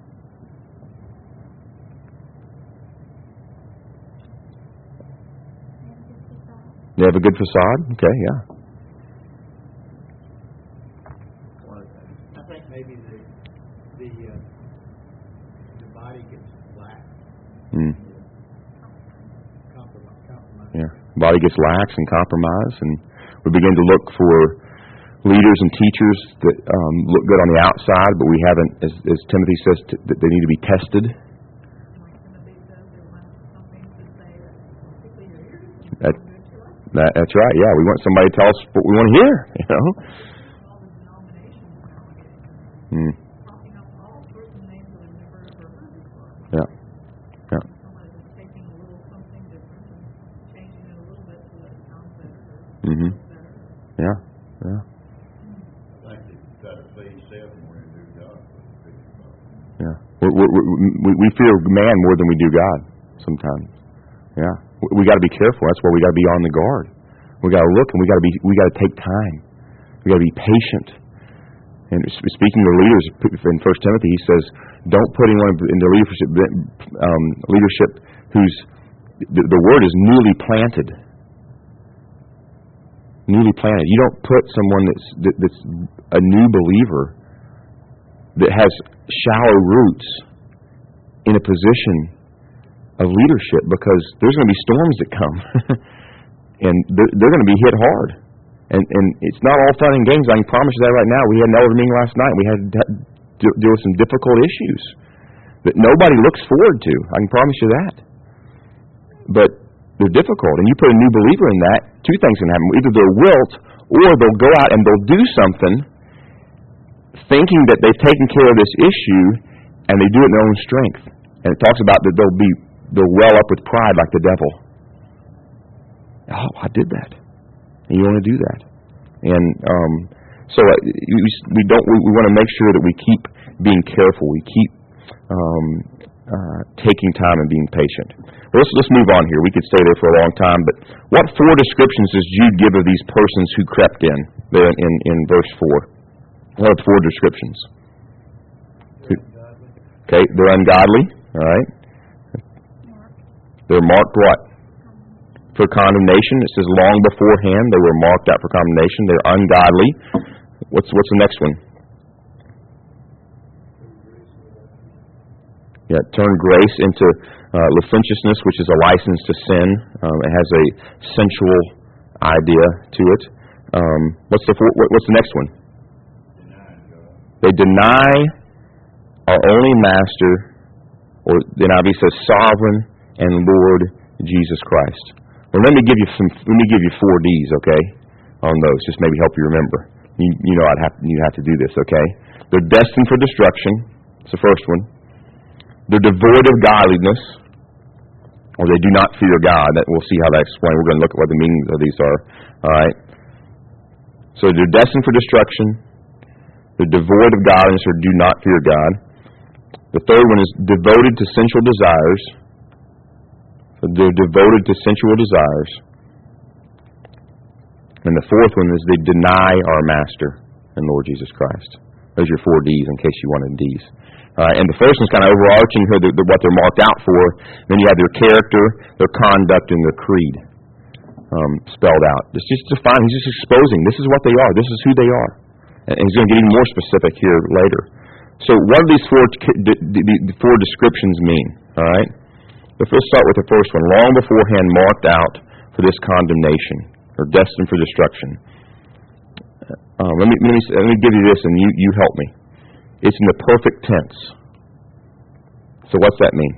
They have a good facade? Okay, yeah. I think maybe the the uh, the body gets lax. Mm. Compromise. compromise. Yeah. Body gets lax and compromised, and we begin to look for leaders and teachers that um, look good on the outside, but we haven't, as, as Timothy says, t- that they need to be tested. That, that, that's right. Yeah, we want somebody to tell us what we want to hear. You know. Mm. Yeah. Yeah. Mhm. Yeah. Yeah. I think you got to please self more than do God. Yeah. We, we, we, we fear man more than we do God sometimes. Yeah. We got to be careful. That's why we got to be on the guard. We got to look, and we got to be. We got to take time. We got to be patient. And speaking to leaders in First Timothy, he says, "Don't put anyone into leadership. Um, leadership who's the, the word is newly planted. Newly planted. You don't put someone that's that, that's a new believer that has shallow roots in a position of leadership, because there's going to be storms that come, and they're, they're going to be hit hard. And and it's not all fun and games. I can promise you that right now. We had an elder meeting last night. We had to deal with some difficult issues that nobody looks forward to. I can promise you that. But they're difficult, and you put a new believer in that, two things can happen. Either they'll wilt, or they'll go out and they'll do something thinking that they've taken care of this issue, and they do it in their own strength. And it talks about that they'll be they'll well up with pride like the devil. Oh, I did that. And you want to do that. And um, so uh, we, we don't. We, we want to make sure that we keep being careful. We keep um, uh, taking time and being patient. Well, let's, let's move on here. We could stay there for a long time, but what four descriptions does Jude give of these persons who crept in there in, in, in verse four? What are the four descriptions? Okay, they're ungodly, all right? They're marked what? For condemnation. It says long beforehand they were marked out for condemnation. They're ungodly. What's what's the next one? Yeah, turn grace into uh, licentiousness, which is a license to sin. Um, it has a sensual idea to it. Um, what's the four, what, what's the next one? They deny our only Master, or the N I V says sovereign and Lord Jesus Christ. Well, let me give you some. Let me give you four D's, okay, on those. Just maybe help you remember. You, you know, I'd have you have to do this, okay? They're destined for destruction. It's the first one. They're devoid of godliness, or they do not fear God. That we'll see how that explains. We're going to look at what the meanings of these are. All right. So they're destined for destruction. They're devoid of godliness, or do not fear God. The third one is devoted to sensual desires. They're devoted to sensual desires. And the fourth one is they deny our Master and Lord Jesus Christ. Those are your four D's in case you wanted D's. Uh, and the first one's kind of overarching here, the, the, what they're marked out for. Then you have their character, their conduct, and their creed um, spelled out. It's just defining. He's just exposing. This is what they are. This is who they are. And he's going to get even more specific here later. So what do these four, the, the, the four descriptions mean? All right. Let's start with the first one. Long beforehand marked out for this condemnation, or destined for destruction. Uh, let me let me let me give you this, and you you help me. It's in the perfect tense. So what's that mean?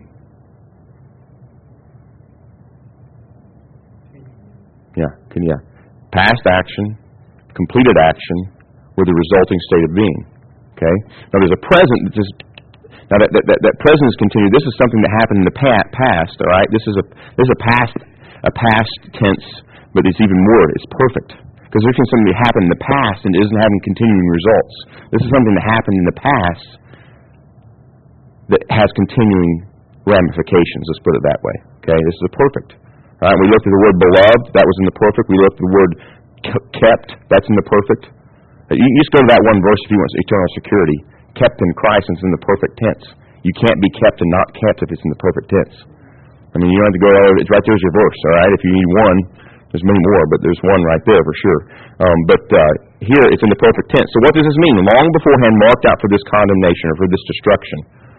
Yeah, can you? Past action, completed action, with a resulting state of being. Okay. Now there's a present that just. Now that, that, that, that present is continued. This is something that happened in the past. All right. This is a this is a past a past tense, but it's even more. It's perfect. Because there's something that happened in the past and isn't having continuing results. This is something that happened in the past that has continuing ramifications. Let's put it that way. Okay, this is a perfect. All right, we looked at the word beloved. That was in the perfect. We looked at the word kept. That's in the perfect. You can just go to that one verse if you want eternal security. Kept in Christ, and it's in the perfect tense. You can't be kept and not kept if it's in the perfect tense. I mean, you don't have to go. Oh, it's right there's your verse. All right, if you need one. There's many more, but there's one right there for sure. Um, but uh, here it's in the perfect tense. So what does this mean? Long beforehand marked out for this condemnation or for this destruction.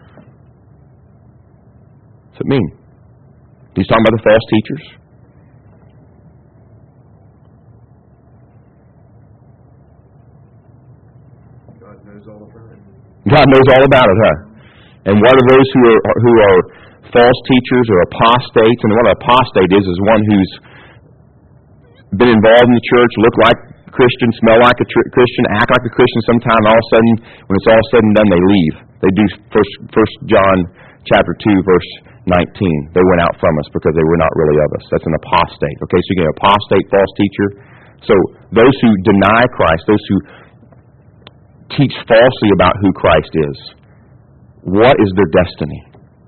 What's it mean? He's talking about the false teachers. God knows all about it. God knows all about it, huh? And what are those who are who are false teachers or apostates? And what an apostate is is one who's been involved in the church, look like a Christian, smell like a tr- Christian, act like a Christian sometime, and all of a sudden, when it's all said and done, they leave. They do First, First John chapter two, verse nineteen. They went out from us because they were not really of us. That's an apostate. Okay, so you get an apostate, false teacher. So those who deny Christ, those who teach falsely about who Christ is, what is their destiny?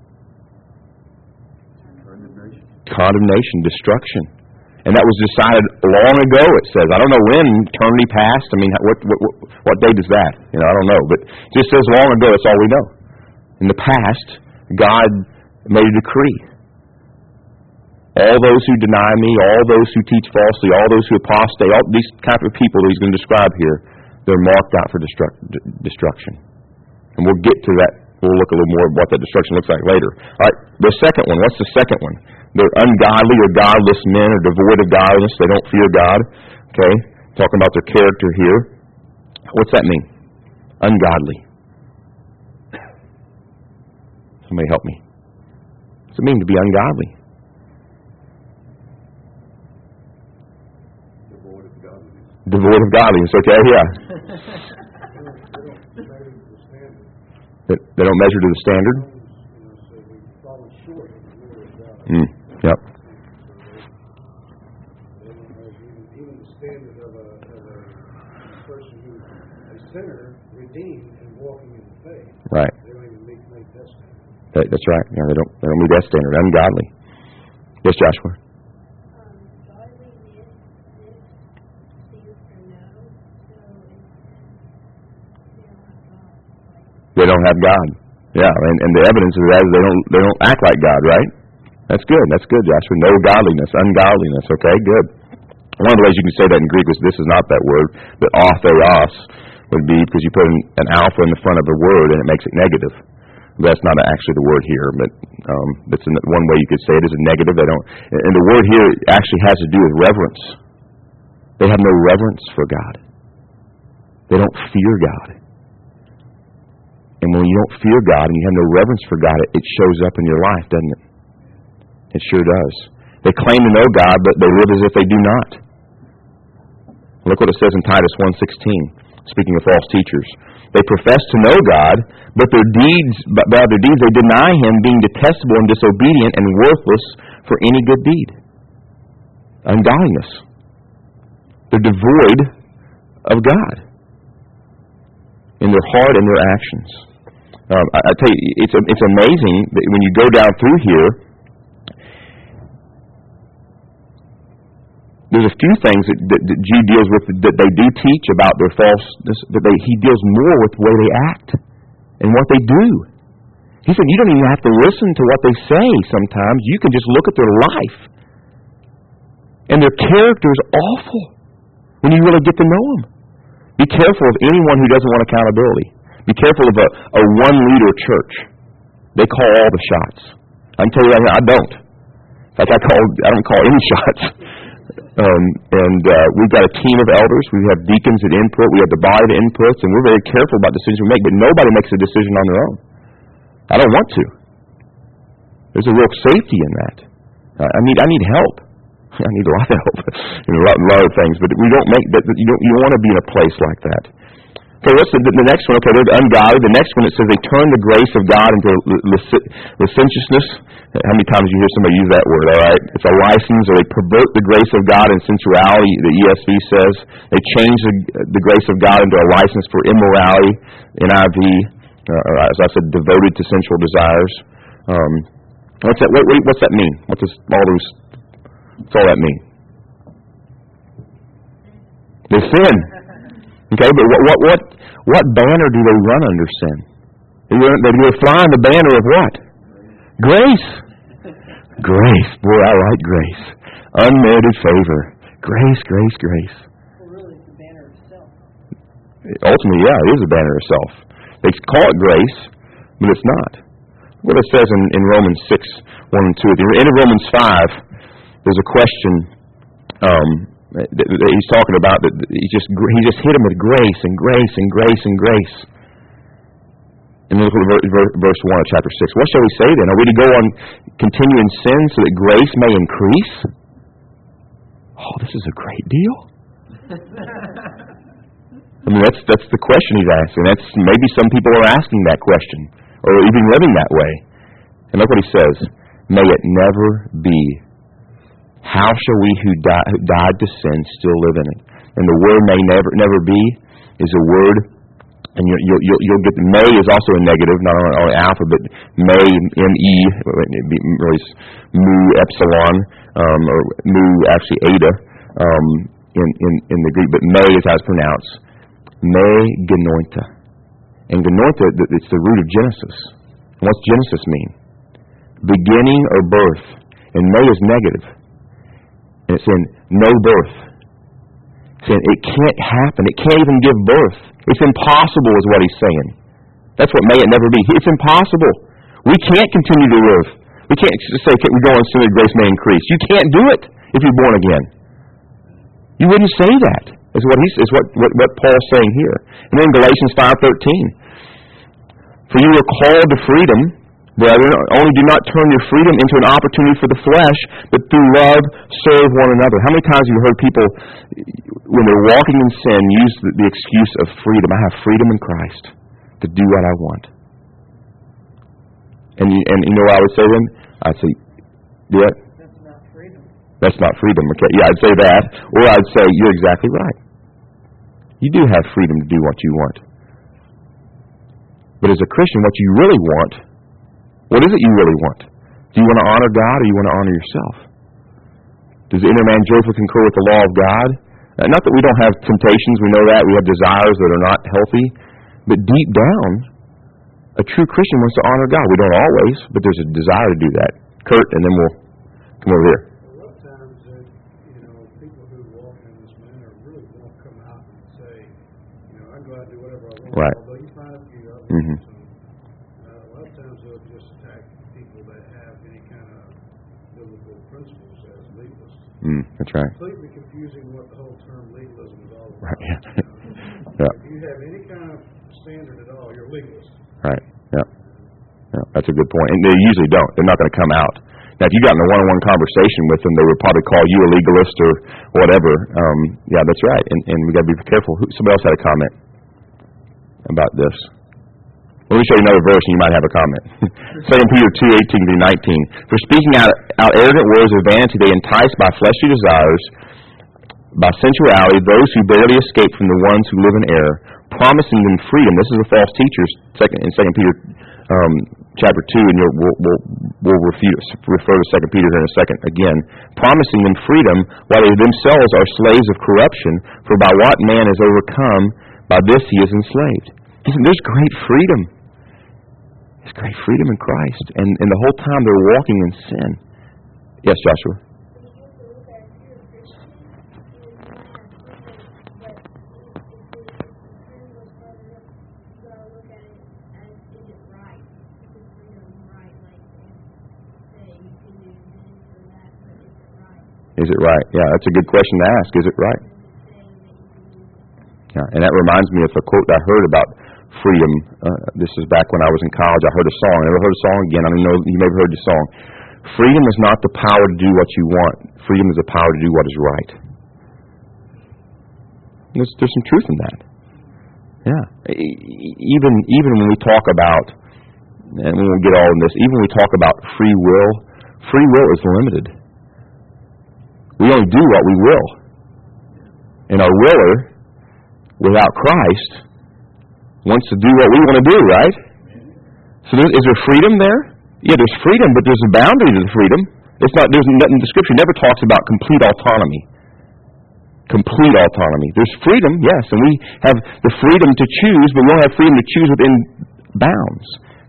Condemnation. Condemnation, destruction. And that was decided long ago, it says. I don't know when, eternity past. I mean, what what what, what date is that? You know, I don't know. But it just says long ago, that's all we know. In the past, God made a decree. All those who deny me, all those who teach falsely, all those who apostate, all these type of people that he's going to describe here, they're marked out for destruct, destruction. And we'll get to that. We'll look a little more at what that destruction looks like later. All right, the second one. What's the second one? They're ungodly or godless men or devoid of godliness. They don't fear God. Okay? Talking about their character here. What's that mean? Ungodly. Somebody help me. What's it mean to be ungodly? Devoid of godliness. Devoid of godliness. Okay, yeah. They, they don't measure to the standard. Mm, yep. Even the standard of a, of a person who is a sinner, redeemed, and walking in the faith. Right. They don't even meet, make that standard. That, that's right. You know, they don't they don't meet that standard. Ungodly. Yes, Joshua. They don't have God. Yeah, and, and the evidence of that is they don't they don't act like God, right? That's good. That's good, Joshua. No godliness, ungodliness. Okay, good. One of the ways you can say that in Greek is this is not that word, but autheos would be because you put an, an alpha in the front of the word and it makes it negative. That's not actually the word here, but um, that's one way you could say it is a negative. They don't, and the word here actually has to do with reverence. They have no reverence for God. They don't fear God. And when you don't fear God and you have no reverence for God, it, it shows up in your life, doesn't it? It sure does. They claim to know God, but they live as if they do not. Look what it says in Titus one sixteen, speaking of false teachers. They profess to know God, but their deeds, by their deeds they deny Him, being detestable and disobedient and worthless for any good deed. Ungodliness. They're devoid of God in their heart and their actions. Um, I, I tell you, it's it's amazing that when you go down through here, there's a few things that, that, that Jude deals with that they do teach about their falseness, but they, he deals more with the way they act and what they do. He said you don't even have to listen to what they say sometimes. You can just look at their life. And their character is awful when you really get to know them. Be careful of anyone who doesn't want accountability. Be careful of a, a one-leader church. They call all the shots. I can tell you right now, I don't. In fact, I, call, I don't call any shots. Um, and uh, we've got a team of elders. We have deacons that input. We have the body that inputs. And we're very careful about decisions we make. But nobody makes a decision on their own. I don't want to. There's a real safety in that. Uh, I need I need help. I need a lot of help in a lot, a lot of things. But we don't make that. You don't you don't want to be in a place like that. Okay, what's the, the next one? Okay, they're ungodly. The next one, it says they turn the grace of God into licentiousness. How many times do you hear somebody use that word, all right? It's a license, or they pervert the grace of God in sensuality, the E S V says. They change the, the grace of God into a license for immorality, N I V, uh, or as I said, devoted to sensual desires. Um, what's that? What, what, what's that mean? What does all those, what's all that mean? They sin. Okay, but what what what, what banner do they run under sin? They run, they fly on the banner of what? Grace. Grace. Boy, I like grace. Unmerited favor. Grace, grace, grace. Well, really, it's the banner of self. Ultimately, yeah, it is a banner of self. They call it grace, but it's not. What it says in, in Romans six, one and two. At the end of Romans five, there's a question um, that, that he's talking about. That he just he just hit him with grace and grace and grace and grace. And look at verse one of chapter six. What shall we say then? Are we to go on continue in sin so that grace may increase? Oh, this is a great deal. I mean, that's that's the question he's asking. That's maybe some people are asking that question, or even living that way. And look what he says: may it never be. How shall we who, die, who died to sin still live in it? And the word may never never be is a word. And you'll, you'll, you'll, you'll get, may is also a negative, not only alpha, but may, M-E, really mu, epsilon, um, or mu, actually eta, um, in, in, in the Greek, but may is how it's pronounced. May genoita. And genoita, it's the root of Genesis. And what's Genesis mean? Beginning or birth. And may is negative. And it's in no birth. It's saying it can't happen. It can't even give birth. It's impossible is what he's saying. That's what may it never be. It's impossible. We can't continue to live. We can't just say, we go on sin that grace may increase. You can't do it if you're born again. You wouldn't say that, is what he's, is what, what, what Paul's saying here. And then Galatians five thirteen. For you were called to freedom, brethren, only do not turn your freedom into an opportunity for the flesh, but through love serve one another. How many times have you heard people, when they're walking in sin, use the, the excuse of freedom? I have freedom in Christ to do what I want. And you, and you know what I would say then? I'd say, yeah. That's not freedom. That's not freedom. Okay, yeah, I'd say that. Or I'd say, you're exactly right. You do have freedom to do what you want. But as a Christian, what you really want What is it you really want? Do you want to honor God or do you want to honor yourself? Does the inner man joyfully concur with the law of God? Uh, not that we don't have temptations, we know that. We have desires that are not healthy. But deep down, a true Christian wants to honor God. We don't always, but there's a desire to do that. Kurt, and then we'll come over here. A lot of times, uh, you know, people who walk in this manner really won't come out and say, you know, I can go out and do whatever I want. Right. Although you find a few of them. Mm-hmm. some, uh, a lot of times they'll just attack people that have any kind of biblical principles as legalists. Mm, that's right. Completely confusing what the whole term legalism is all about. Right, yeah. You know, Yeah. If you have any kind of standard at all, you're a legalist. Right. Yeah. Yeah. That's a good point. And they usually don't. They're not going to come out. Now, if you got in a one-on-one conversation with them, they would probably call you a legalist or whatever. Um, yeah, that's right. And, and we got to be careful. Who, somebody else had a comment about this. Let me show you another verse, and you might have a comment. Second Peter two eighteen through nineteen. For speaking out, out arrogant words of vanity, they entice by fleshly desires, by sensuality, those who barely escape from the ones who live in error, promising them freedom. This is the false teachers second, in Second Peter um, chapter two, and you'll, we'll, we'll, we'll refute, refer to Second Peter here in a second again. Promising them freedom, while they themselves are slaves of corruption, for by what man is overcome, by this he is enslaved. Listen, there's great freedom. There's great freedom in Christ. And, and the whole time they're walking in sin. Yes, Joshua? Is it right? Yeah, that's a good question to ask. Is it right? Yeah, and that reminds me of a quote I heard about freedom. Uh, this is back when I was in college. I heard a song. I never heard a song again. I don't know. You may have heard the song. Freedom is not the power to do what you want. Freedom is the power to do what is right. There's, there's some truth in that. Yeah. Even even when we talk about, and we won't get all in this, even when we talk about free will, free will is limited. We only do what we will. And our willer, without Christ, wants to do what we want to do, right? So there, is there freedom there? Yeah, there's freedom, but there's a boundary to the freedom. It's not. There's nothing. The Scripture never talks about complete autonomy. Complete autonomy. There's freedom, yes, and we have the freedom to choose, but we don't have freedom to choose within bounds.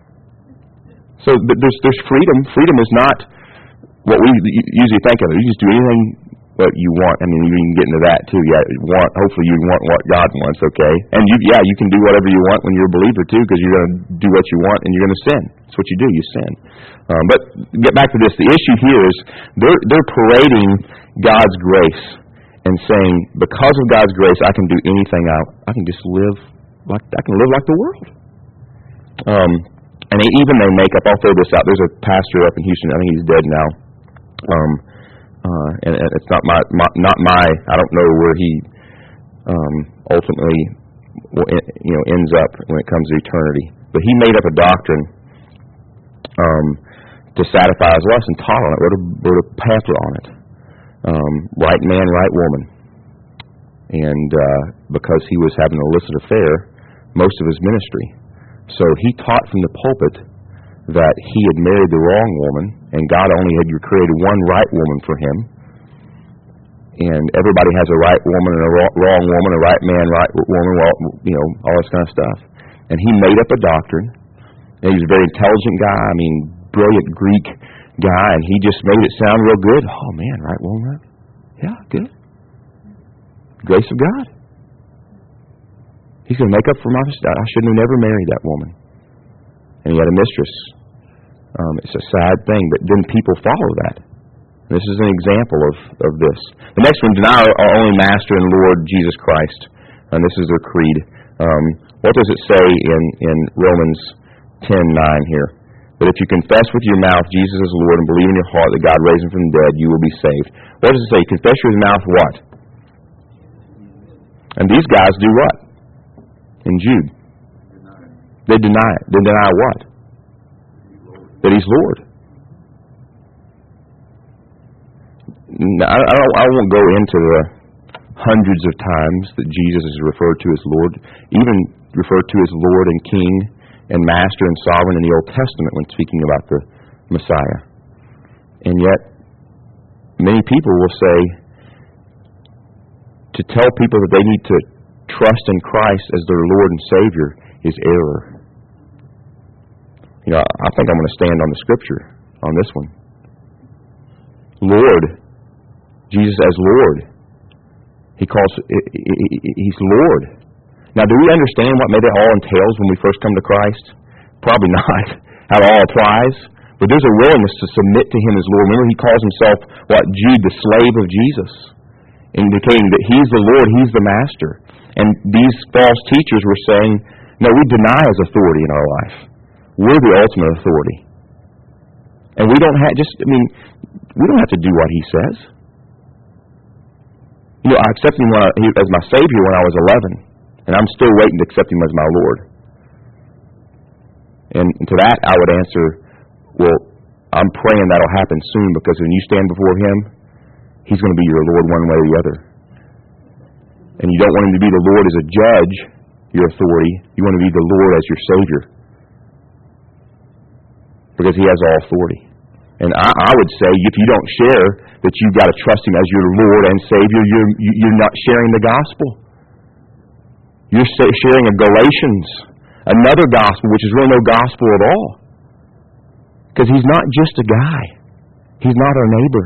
So but there's there's freedom. Freedom is not what we usually think of. You just do anything what you want. I mean, you can get into that too. Yeah, want. Hopefully, you want what God wants. Okay, and you, yeah, you can do whatever you want when you're a believer too, because you're going to do what you want and you're going to sin. That's what you do. You sin. Um, but get back to this. The issue here is they're they're parading God's grace and saying, because of God's grace, I can do anything. I I can just live like I can live like the world. Um, and they, even they make up. I'll throw this out. There's a pastor up in Houston. I think he's dead now. Um. Uh, and, and it's not my, my, not my. I don't know where he um, ultimately, you know, ends up when it comes to eternity. But he made up a doctrine um, to satisfy his lust and taught on it. Wrote a, wrote a pamphlet on it. Um, right man, right woman. And uh, because he was having an illicit affair, most of his ministry. So he taught from the pulpit that he had married the wrong woman, and God only had created one right woman for him. And everybody has a right woman and a wrong woman, a right man, right woman, well, you know, all this kind of stuff. And he made up a doctrine. And he was a very intelligent guy, I mean, brilliant Greek guy, and he just made it sound real good. Oh, man, right woman, right? Yeah, good. Grace of God. He's going to make up for my mistake. I shouldn't have never married that woman. And he had a mistress. Um, it's a sad thing, but then people follow that. And this is an example of, of this. The next one, deny our, our only Master and Lord, Jesus Christ. And this is their creed. Um, what does it say in, in Romans ten nine here? But if you confess with your mouth Jesus is Lord and believe in your heart that God raised him from the dead, you will be saved. What does it say? Confess with your mouth what? And these guys do what? In Jude. They deny it. They deny what? That he's Lord. Now, I, I, don't, I won't go into the hundreds of times that Jesus is referred to as Lord, even referred to as Lord and King and master and sovereign in the Old Testament when speaking about the Messiah. And yet, many people will say, to tell people that they need to trust in Christ as their Lord and Savior is error. You know, I think I'm going to stand on the Scripture on this one. Lord, Jesus as Lord. He calls, He's Lord. Now, do we understand what maybe all entails when we first come to Christ? Probably not. How it all applies. But there's a willingness to submit to Him as Lord. Remember, He calls Himself, what, Jude, the slave of Jesus, indicating that He's the Lord, He's the Master. And these false teachers were saying, no, we deny His authority in our life. We're the ultimate authority. And we don't have, just, I mean, we don't have to do what He says. You know, I accepted Him when I, as my Savior when I was eleven. And I'm still waiting to accept Him as my Lord. And to that, I would answer, well, I'm praying that'll happen soon, because when you stand before Him, He's going to be your Lord one way or the other. And you don't want Him to be the Lord as a judge, your authority. You want to be the Lord as your Savior. Because He has all authority. And I, I would say, if you don't share that you've got to trust Him as your Lord and Savior, you're, you're not sharing the gospel. You're sharing a Galatians, another gospel, which is really no gospel at all. Because He's not just a guy. He's not our neighbor.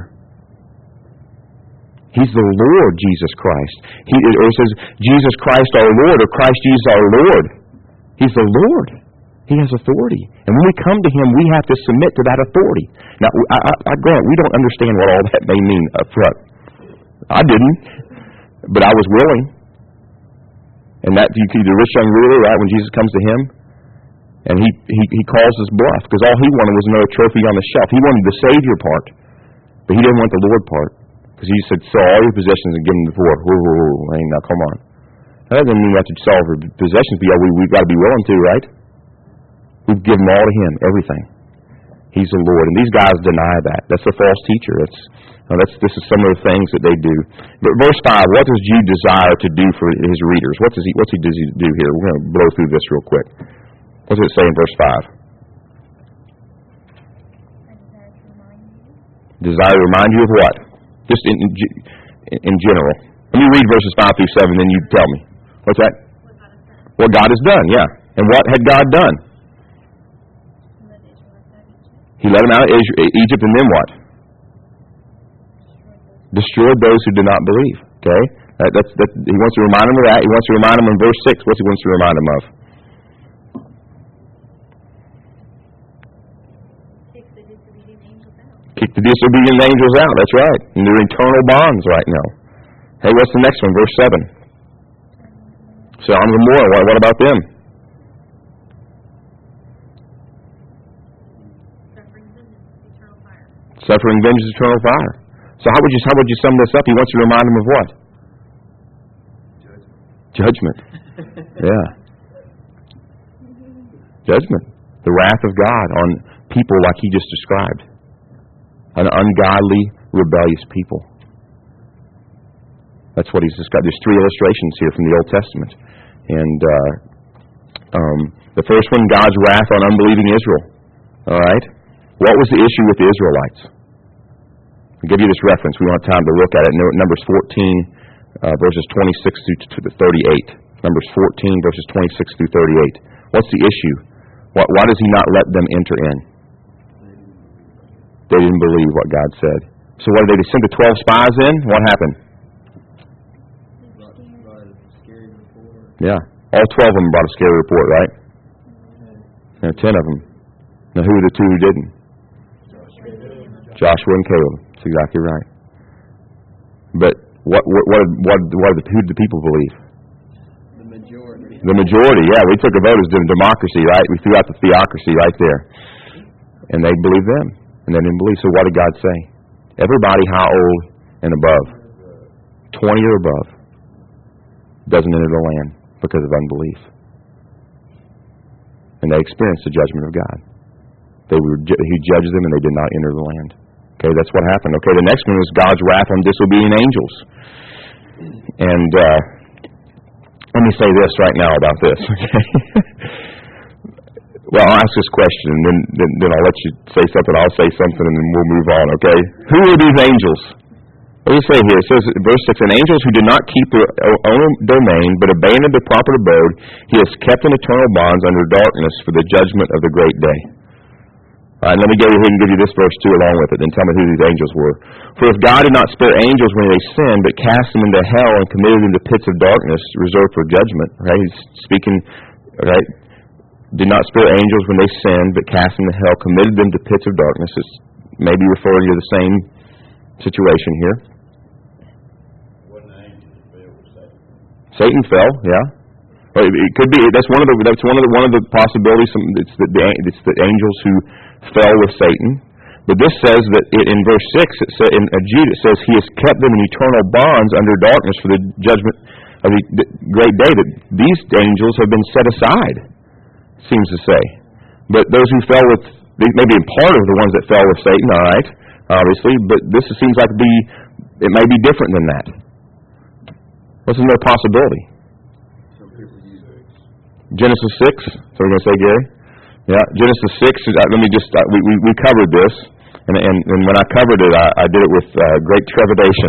He's the Lord Jesus Christ. He, or it says, Jesus Christ our Lord, or Christ Jesus our Lord. He's the Lord. He has authority. And when we come to Him, we have to submit to that authority. Now, I, I, I grant, we don't understand what all that may mean up front. I didn't. But I was willing. And that, you see the rich young ruler, right, when Jesus comes to him, and he, he, he calls his bluff, because all he wanted was another trophy on the shelf. He wanted the Savior part, but he didn't want the Lord part. Because he said, sell all your possessions and give them to the poor. Whoa, whoa, whoa. Hey, now come on. That doesn't mean we have to sell our possessions, but yeah, we, we've got to be willing to, right? We've given all to Him, everything. He's the Lord. And these guys deny that. That's a false teacher. That's, uh, that's this is some of the things that they do. But verse five, what does Jude desire to do for his readers? What does he what's he does he do here? We're going to blow through this real quick. What does it say in verse five? Desire to remind you of what? Just in, in, in general. Let me read verses five through seven, then you tell me. What's that? What God has done, yeah. And what had God done? He let them out of Egypt, and then what? Destroyed those who did not believe. Okay? That, that's, that, he wants to remind them of that. He wants to remind them in verse six. What's he wants to remind them of? Kick the disobedient angels out. Kick the disobedient angels out. That's right. And they're eternal bonds right now. Hey, what's the next one? Verse seven. Sodom and Gomorrah. What, what about them? Suffering, vengeance, eternal fire. So how would you how would you sum this up? He wants to remind them of what? Judgment. Judgment. Yeah. Judgment. The wrath of God on people like he just described. An ungodly, rebellious people. That's what he's described. There's three illustrations here from the Old Testament. And uh, um, the first one, God's wrath on unbelieving Israel. All right? What was the issue with the Israelites? I'll give you this reference. We don't have time to look at it. Numbers fourteen, uh, verses twenty-six through thirty-eight. Numbers fourteen, verses twenty-six through thirty-eight. What's the issue? Why, why does he not let them enter in? They didn't believe what God said. So what did they do? Send the twelve spies in? What happened? Yeah. All twelve of them brought a scary report, right? Yeah, ten of them. Now who were the two who didn't? Joshua and Caleb. That's exactly right. But what what what what, what did the, who did the people believe? The majority. The majority, yeah. We took a vote as democracy, right? We threw out the theocracy right there. And they believed them. And they didn't believe. So what did God say? Everybody how old and above? twenty or above doesn't enter the land because of unbelief. And they experienced the judgment of God. They were He judged them and they did not enter the land. Okay, that's what happened. Okay, the next one is God's wrath on disobedient angels. And uh, let me say this right now about this. Okay, Well, I'll ask this question, and then, then, then I'll let you say something, I'll say something, and then we'll move on, okay? Who are these angels? What does it say here? It says, verse six, and angels who did not keep their own domain, but abandoned their proper abode, he has kept in eternal bonds under darkness for the judgment of the great day. All right, let me go ahead and give you this verse too along with it, and tell me who these angels were. For if God did not spare angels when they sinned, but cast them into hell and committed them to pits of darkness reserved for judgment, right? He's speaking, right? Did not spare angels when they sinned, but cast them into hell, committed them to pits of darkness. It's maybe referring to the same situation here. Satan fell, yeah. Well, it could be. That's one of the. That's one of the. One of the possibilities. It's the. It's the angels who fell with Satan. But this says that it, in verse six, it sa, in uh, Jude, it says he has kept them in eternal bonds under darkness for the judgment of the, the great day. That these angels have been set aside. Seems to say, but those who fell with, maybe in part of the ones that fell with Satan, all right, obviously. But this seems like to be. It may be different than that. What's another possibility? Some people use it. Genesis six. So we're going to say, Gary? Yeah, Genesis six. Uh, let me just. Uh, we, we we covered this, and and, and when I covered it, I, I did it with uh, great trepidation,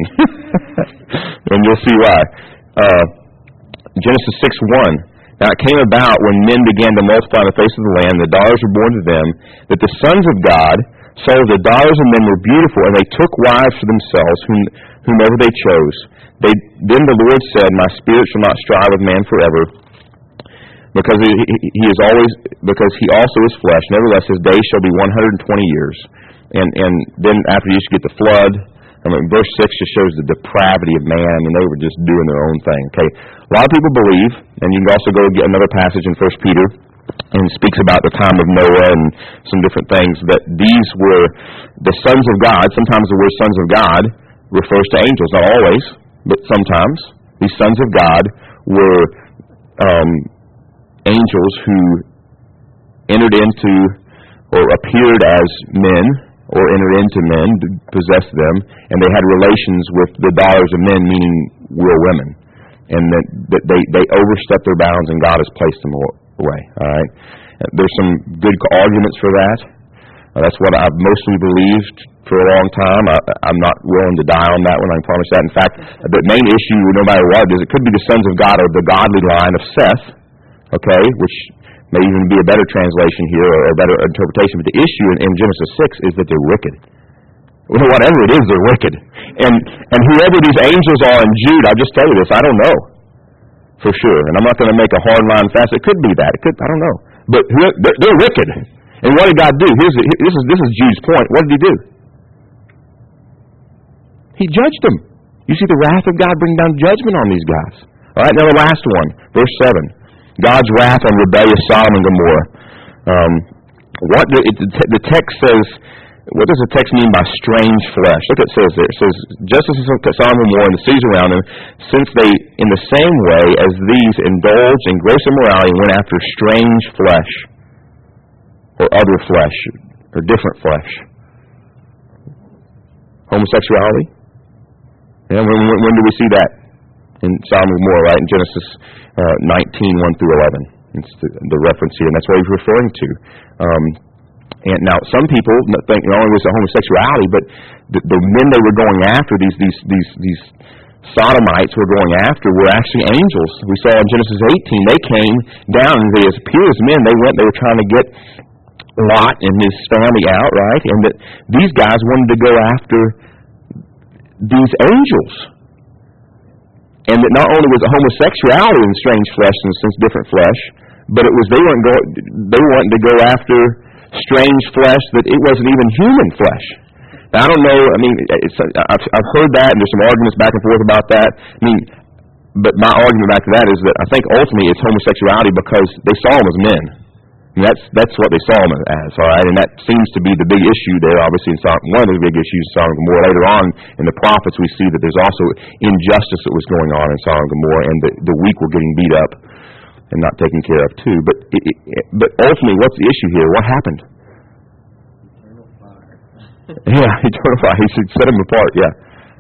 and you'll see why. Uh, Genesis six one. Now it came about when men began to multiply on the face of the land, the daughters were born to them, that the sons of God saw the daughters of men were beautiful, and they took wives for themselves, whom, whomever they chose. They, then the Lord said, my spirit shall not strive with man forever, because he, he is always, because he also is flesh. Nevertheless, his days shall be one hundred twenty years. And and then after you get the flood, I mean, verse six just shows the depravity of man. I mean, they were just doing their own thing. Okay, a lot of people believe, and you can also go get another passage in First Peter, and it speaks about the time of Noah and some different things, that these were the sons of God. Sometimes the word sons of God refers to angels, not always, but sometimes. These sons of God were um, angels who entered into or appeared as men, or entered into men, possessed them, and they had relations with the daughters of men, meaning real women. And that, that they, they overstepped their bounds, and God has placed them away. All right? There's some good arguments for that. Uh, that's what I've mostly believed for a long time. I, I'm not willing to die on that one, I can promise that. In fact, the main issue, no matter what it is, it could be the sons of God or the godly line of Seth, okay, which may even be a better translation here or a better interpretation. But the issue in, in Genesis six is that they're wicked. Well, whatever it is, they're wicked. And and whoever these angels are in Jude, I'll just tell you this, I don't know for sure. And I'm not going to make a hard line fast. It could be that. It could. I don't know. But they're, they're wicked. And what did God do? Here's the, this is this is Jude's point. What did He do? He judged them. You see the wrath of God bring down judgment on these guys. All right. Now the last one, verse seven. God's wrath on rebellious Sodom and Gomorrah. Um, what the, it, the text says, what does the text mean by strange flesh? Look what it says there. It says, just as Sodom and Gomorrah and the cities around them, since they, in the same way as these, indulged in gross immorality and went after strange flesh, or other flesh, or different flesh. Homosexuality? Yeah, when, when, when do we see that? In Sodom and Gomorrah, right? In Genesis uh, nineteen, one through eleven. It's the, the reference here, and that's what he's referring to. Um, and now, some people think not only was it homosexuality, but the, the men they were going after, these these these these sodomites were going after, were actually angels. We saw in Genesis eighteen, they came down and they appeared as men. They went, they were trying to get Lot and his family out, right? And that these guys wanted to go after these angels. And that not only was it homosexuality in strange flesh, in a sense different flesh, but it was they weren't go, they wanted to go after strange flesh that it wasn't even human flesh. Now, I don't know. I mean, it's, I've, I've heard that, and there's some arguments back and forth about that. I mean, but my argument back to that is that I think ultimately it's homosexuality because they saw them as men. And that's that's what they saw them as, all right? And that seems to be the big issue there, obviously, in Sodom, one of the big issues in Sodom and Gomorrah. Later on in the prophets, we see that there's also injustice that was going on in Sodom and Gomorrah, and the, the weak were getting beat up and not taken care of, too. But it, it, but ultimately, what's the issue here? What happened? Eternal fire. Yeah, eternal fire. He said, set them apart, yeah.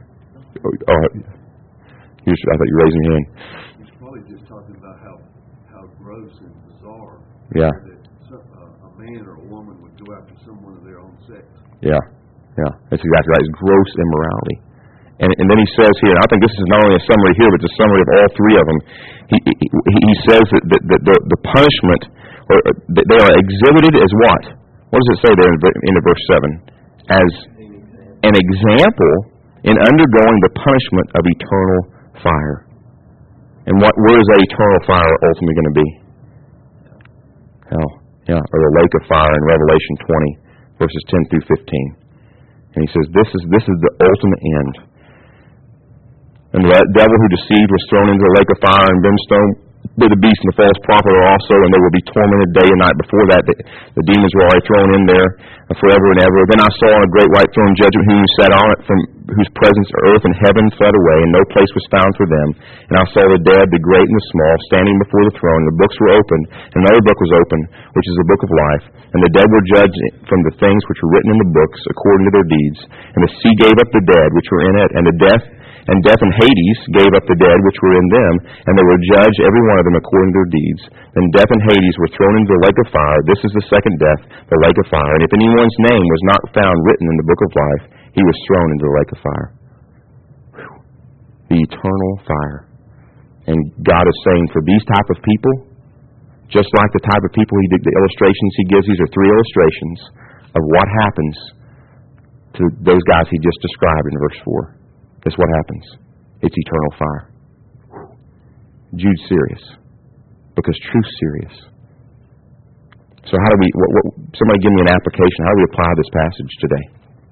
Oh, oh, I thought you were raising your hand. He's probably just talking about how, how gross and bizarre. Yeah. That some, uh, a man or a woman would go after someone of their own sex. Yeah, yeah, that's exactly right. It's gross immorality. And, and then he says here, and I think this is not only a summary here, but it's a summary of all three of them. He, he, he says that, that, that the, the punishment, or that they are exhibited as what? What does it say there in, in verse seven? As an example in undergoing the punishment of eternal fire. And what? Where is that eternal fire ultimately going to be? Hell, yeah, or the lake of fire in Revelation twenty, verses ten through fifteen. And he says, this is this is the ultimate end. And the devil who deceived was thrown into the lake of fire and brimstone with the beast and the false prophet also, and they will be tormented day and night. Before that, the, the demons were already thrown in there forever and ever. Then I saw on a great white throne judgment who sat on it, from whose presence earth and heaven fled away, and no place was found for them. And I saw the dead, the great and the small, standing before the throne. And the books were opened, and another book was opened, which is the book of life. And the dead were judged from the things which were written in the books, according to their deeds. And the sea gave up the dead which were in it, and the death And death and Hades gave up the dead which were in them, and they were judged every one of them according to their deeds. Then death and Hades were thrown into the lake of fire. This is the second death, the lake of fire. And if anyone's name was not found written in the book of life, he was thrown into the lake of fire. Whew. The eternal fire. And God is saying, for these type of people, just like the type of people he did, the illustrations he gives, these are three illustrations of what happens to those guys he just described in verse four. That's what happens. It's eternal fire. Jude's serious. Because truth's serious. So how do we, what, what, somebody give me an application. How do we apply this passage today?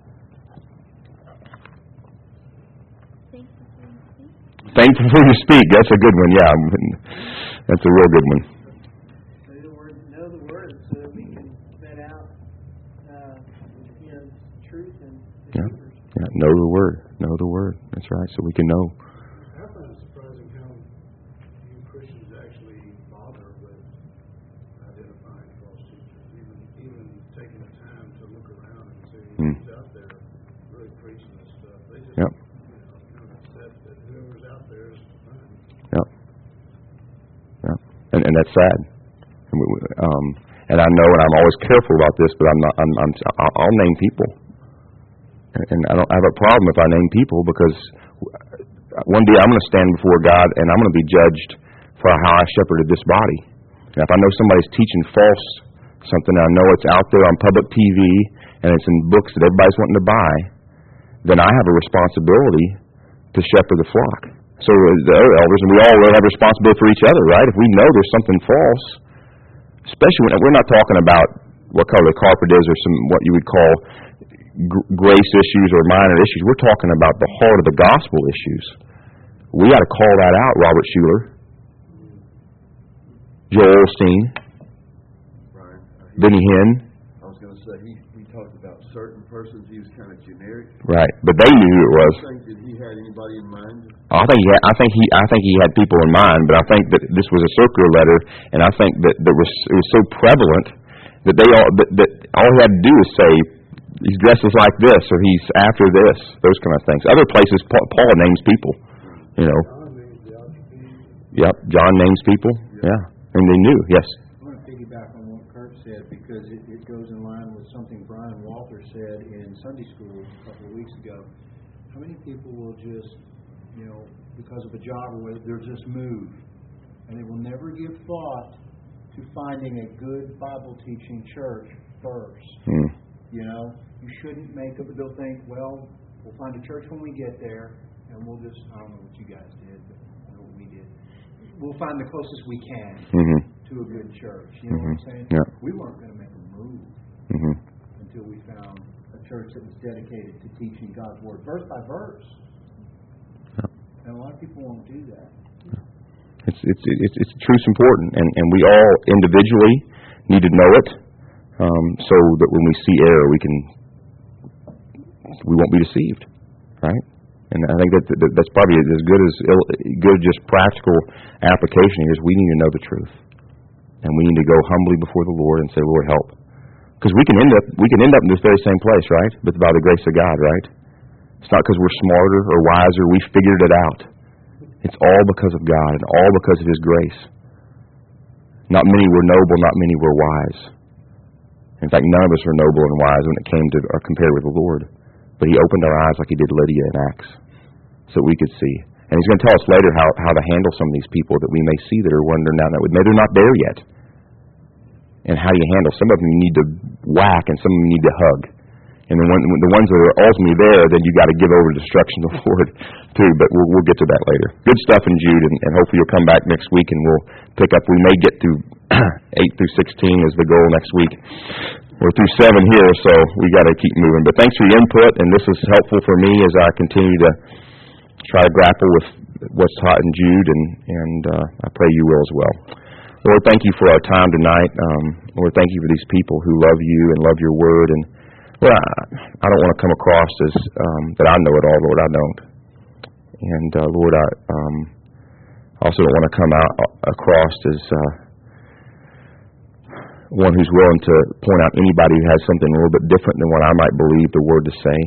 Thankful for your speak. That's a good one, yeah. That's a real good one. Know the word, know the word so that we can set out, uh, you know, truth and Yeah. Yeah, know the word. Know the word. That's right. So we can know. I find it surprising how few Christians actually bother with identifying false teachers, even even taking the time to look around and see Hmm. who's out there really preaching this stuff. They just Yep. you know, kind of accept that whoever's out there is fine. Yep. Yep. And and that's sad. And, we, um, and I know, and I'm always careful about this, but I'm not. I'm. I'm I'll, I'll name people. And I don't have a problem if I name people, because one day I'm going to stand before God and I'm going to be judged for how I shepherded this body. And if I know somebody's teaching false something, and I know it's out there on public T V and it's in books that everybody's wanting to buy, then I have a responsibility to shepherd the flock. So the other elders, and we all have a responsibility for each other, right? If we know there's something false, especially when we're not talking about what color the carpet is or some what you would call grace issues or minor issues. We're talking about the heart of the gospel issues. We got to call that out, Robert Schuller, Joel Osteen, Brian, uh, he- Benny Hinn. I was going to say, he, he talked about certain persons. He was kind of generic. Right, but they knew who it was. I think that he had anybody in mind. I think he had, I think he I think he had people in mind, but I think that this was a circular letter, and I think that there was it was so prevalent that they all that, that all he had to do is say, he dresses like this, or he's after this, those kind of things. Other places, Paul, Paul names people, you know. John names the Archbishop. Yep, John names people. Yeah, and they knew. Yes. I want to piggyback on what Kurt said, because it, it goes in line with something Brian Walter said in Sunday school a couple of weeks ago. How many people will just, you know, because of a job or whatever, they'll just move, and they will never give thought to finding a good Bible teaching church first. Hmm. You know, you shouldn't make up. They'll think, well, we'll find a church when we get there, and we'll just, I don't know what you guys did, but I know what we did. We'll find the closest we can Mm-hmm. to a good church. You know Mhm. what I'm saying? Yeah. We weren't going to make a move Mm-hmm. until we found a church that was dedicated to teaching God's Word, verse by verse. Yeah. And a lot of people won't do that. It's it's it's it's truth's important, and and we all individually need to know it, um, so that when we see error, we can we won't be deceived, right? And I think that, that that's probably as good as ill, good just practical application here is we need to know the truth, and we need to go humbly before the Lord and say, Lord, help, because we can end up we can end up in this very same place, right? But by the grace of God, right? It's not because we're smarter or wiser. We figured it out. It's all because of God and all because of His grace. Not many were noble, not many were wise. In fact, none of us were noble and wise when it came to or compared with the Lord. But He opened our eyes like He did Lydia in Acts, so we could see. And He's going to tell us later how, how to handle some of these people that we may see that are wandering down that way. Maybe they're not there yet. And how do you handle? Some of them you need to whack, and some of them you need to hug. And the, one, the ones that are ultimately there, then you got to give over to destruction to the Lord too. But we'll, we'll get to that later. Good stuff in Jude, and, and hopefully you'll come back next week and we'll pick up. We may get through eight through sixteen is the goal next week. We're through seven here, so we got to keep moving. But thanks for your input, and this is helpful for me as I continue to try to grapple with what's taught in Jude, and, and uh, I pray you will as well. Lord, thank you for our time tonight. Um, Lord, thank you for these people who love you and love your word. And Lord, I, I don't want to come across as um, that I know it all, Lord. I don't. And uh, Lord, I um, also don't want to come out across as uh, one who's willing to point out anybody who has something a little bit different than what I might believe the word to say.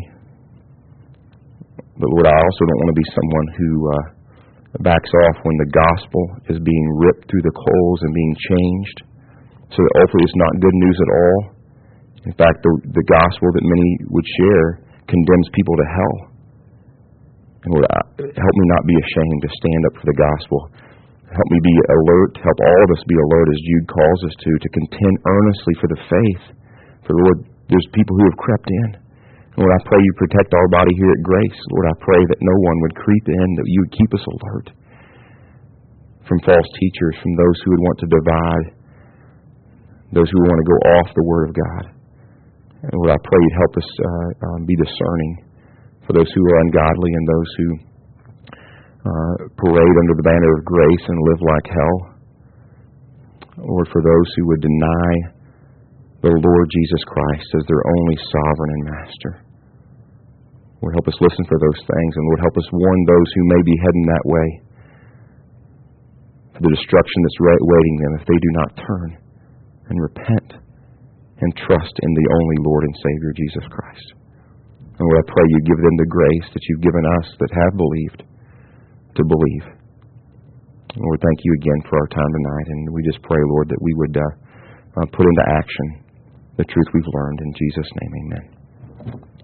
But Lord, I also don't want to be someone who uh, backs off when the gospel is being ripped through the coals and being changed, so that hopefully it's not good news at all. In fact, the, the gospel that many would share condemns people to hell. And Lord, I, help me not be ashamed to stand up for the gospel. Help me be alert, help all of us be alert as Jude calls us to, to contend earnestly for the faith. For Lord, there's people who have crept in. Lord, I pray you protect our body here at Grace. Lord, I pray that no one would creep in, that you would keep us alert from false teachers, from those who would want to divide, those who would want to go off the Word of God. And Lord, I pray you'd help us uh, um, be discerning for those who are ungodly and those who uh, parade under the banner of grace and live like hell. Lord, for those who would deny the Lord Jesus Christ as their only sovereign and master. Lord, help us listen for those things, and Lord, help us warn those who may be heading that way for the destruction that's waiting them if they do not turn and repent and trust in the only Lord and Savior, Jesus Christ. And Lord, I pray you give them the grace that you've given us that have believed to believe. And Lord, thank you again for our time tonight, and we just pray, Lord, that we would uh, uh, put into action the truth we've learned. In Jesus' name, amen.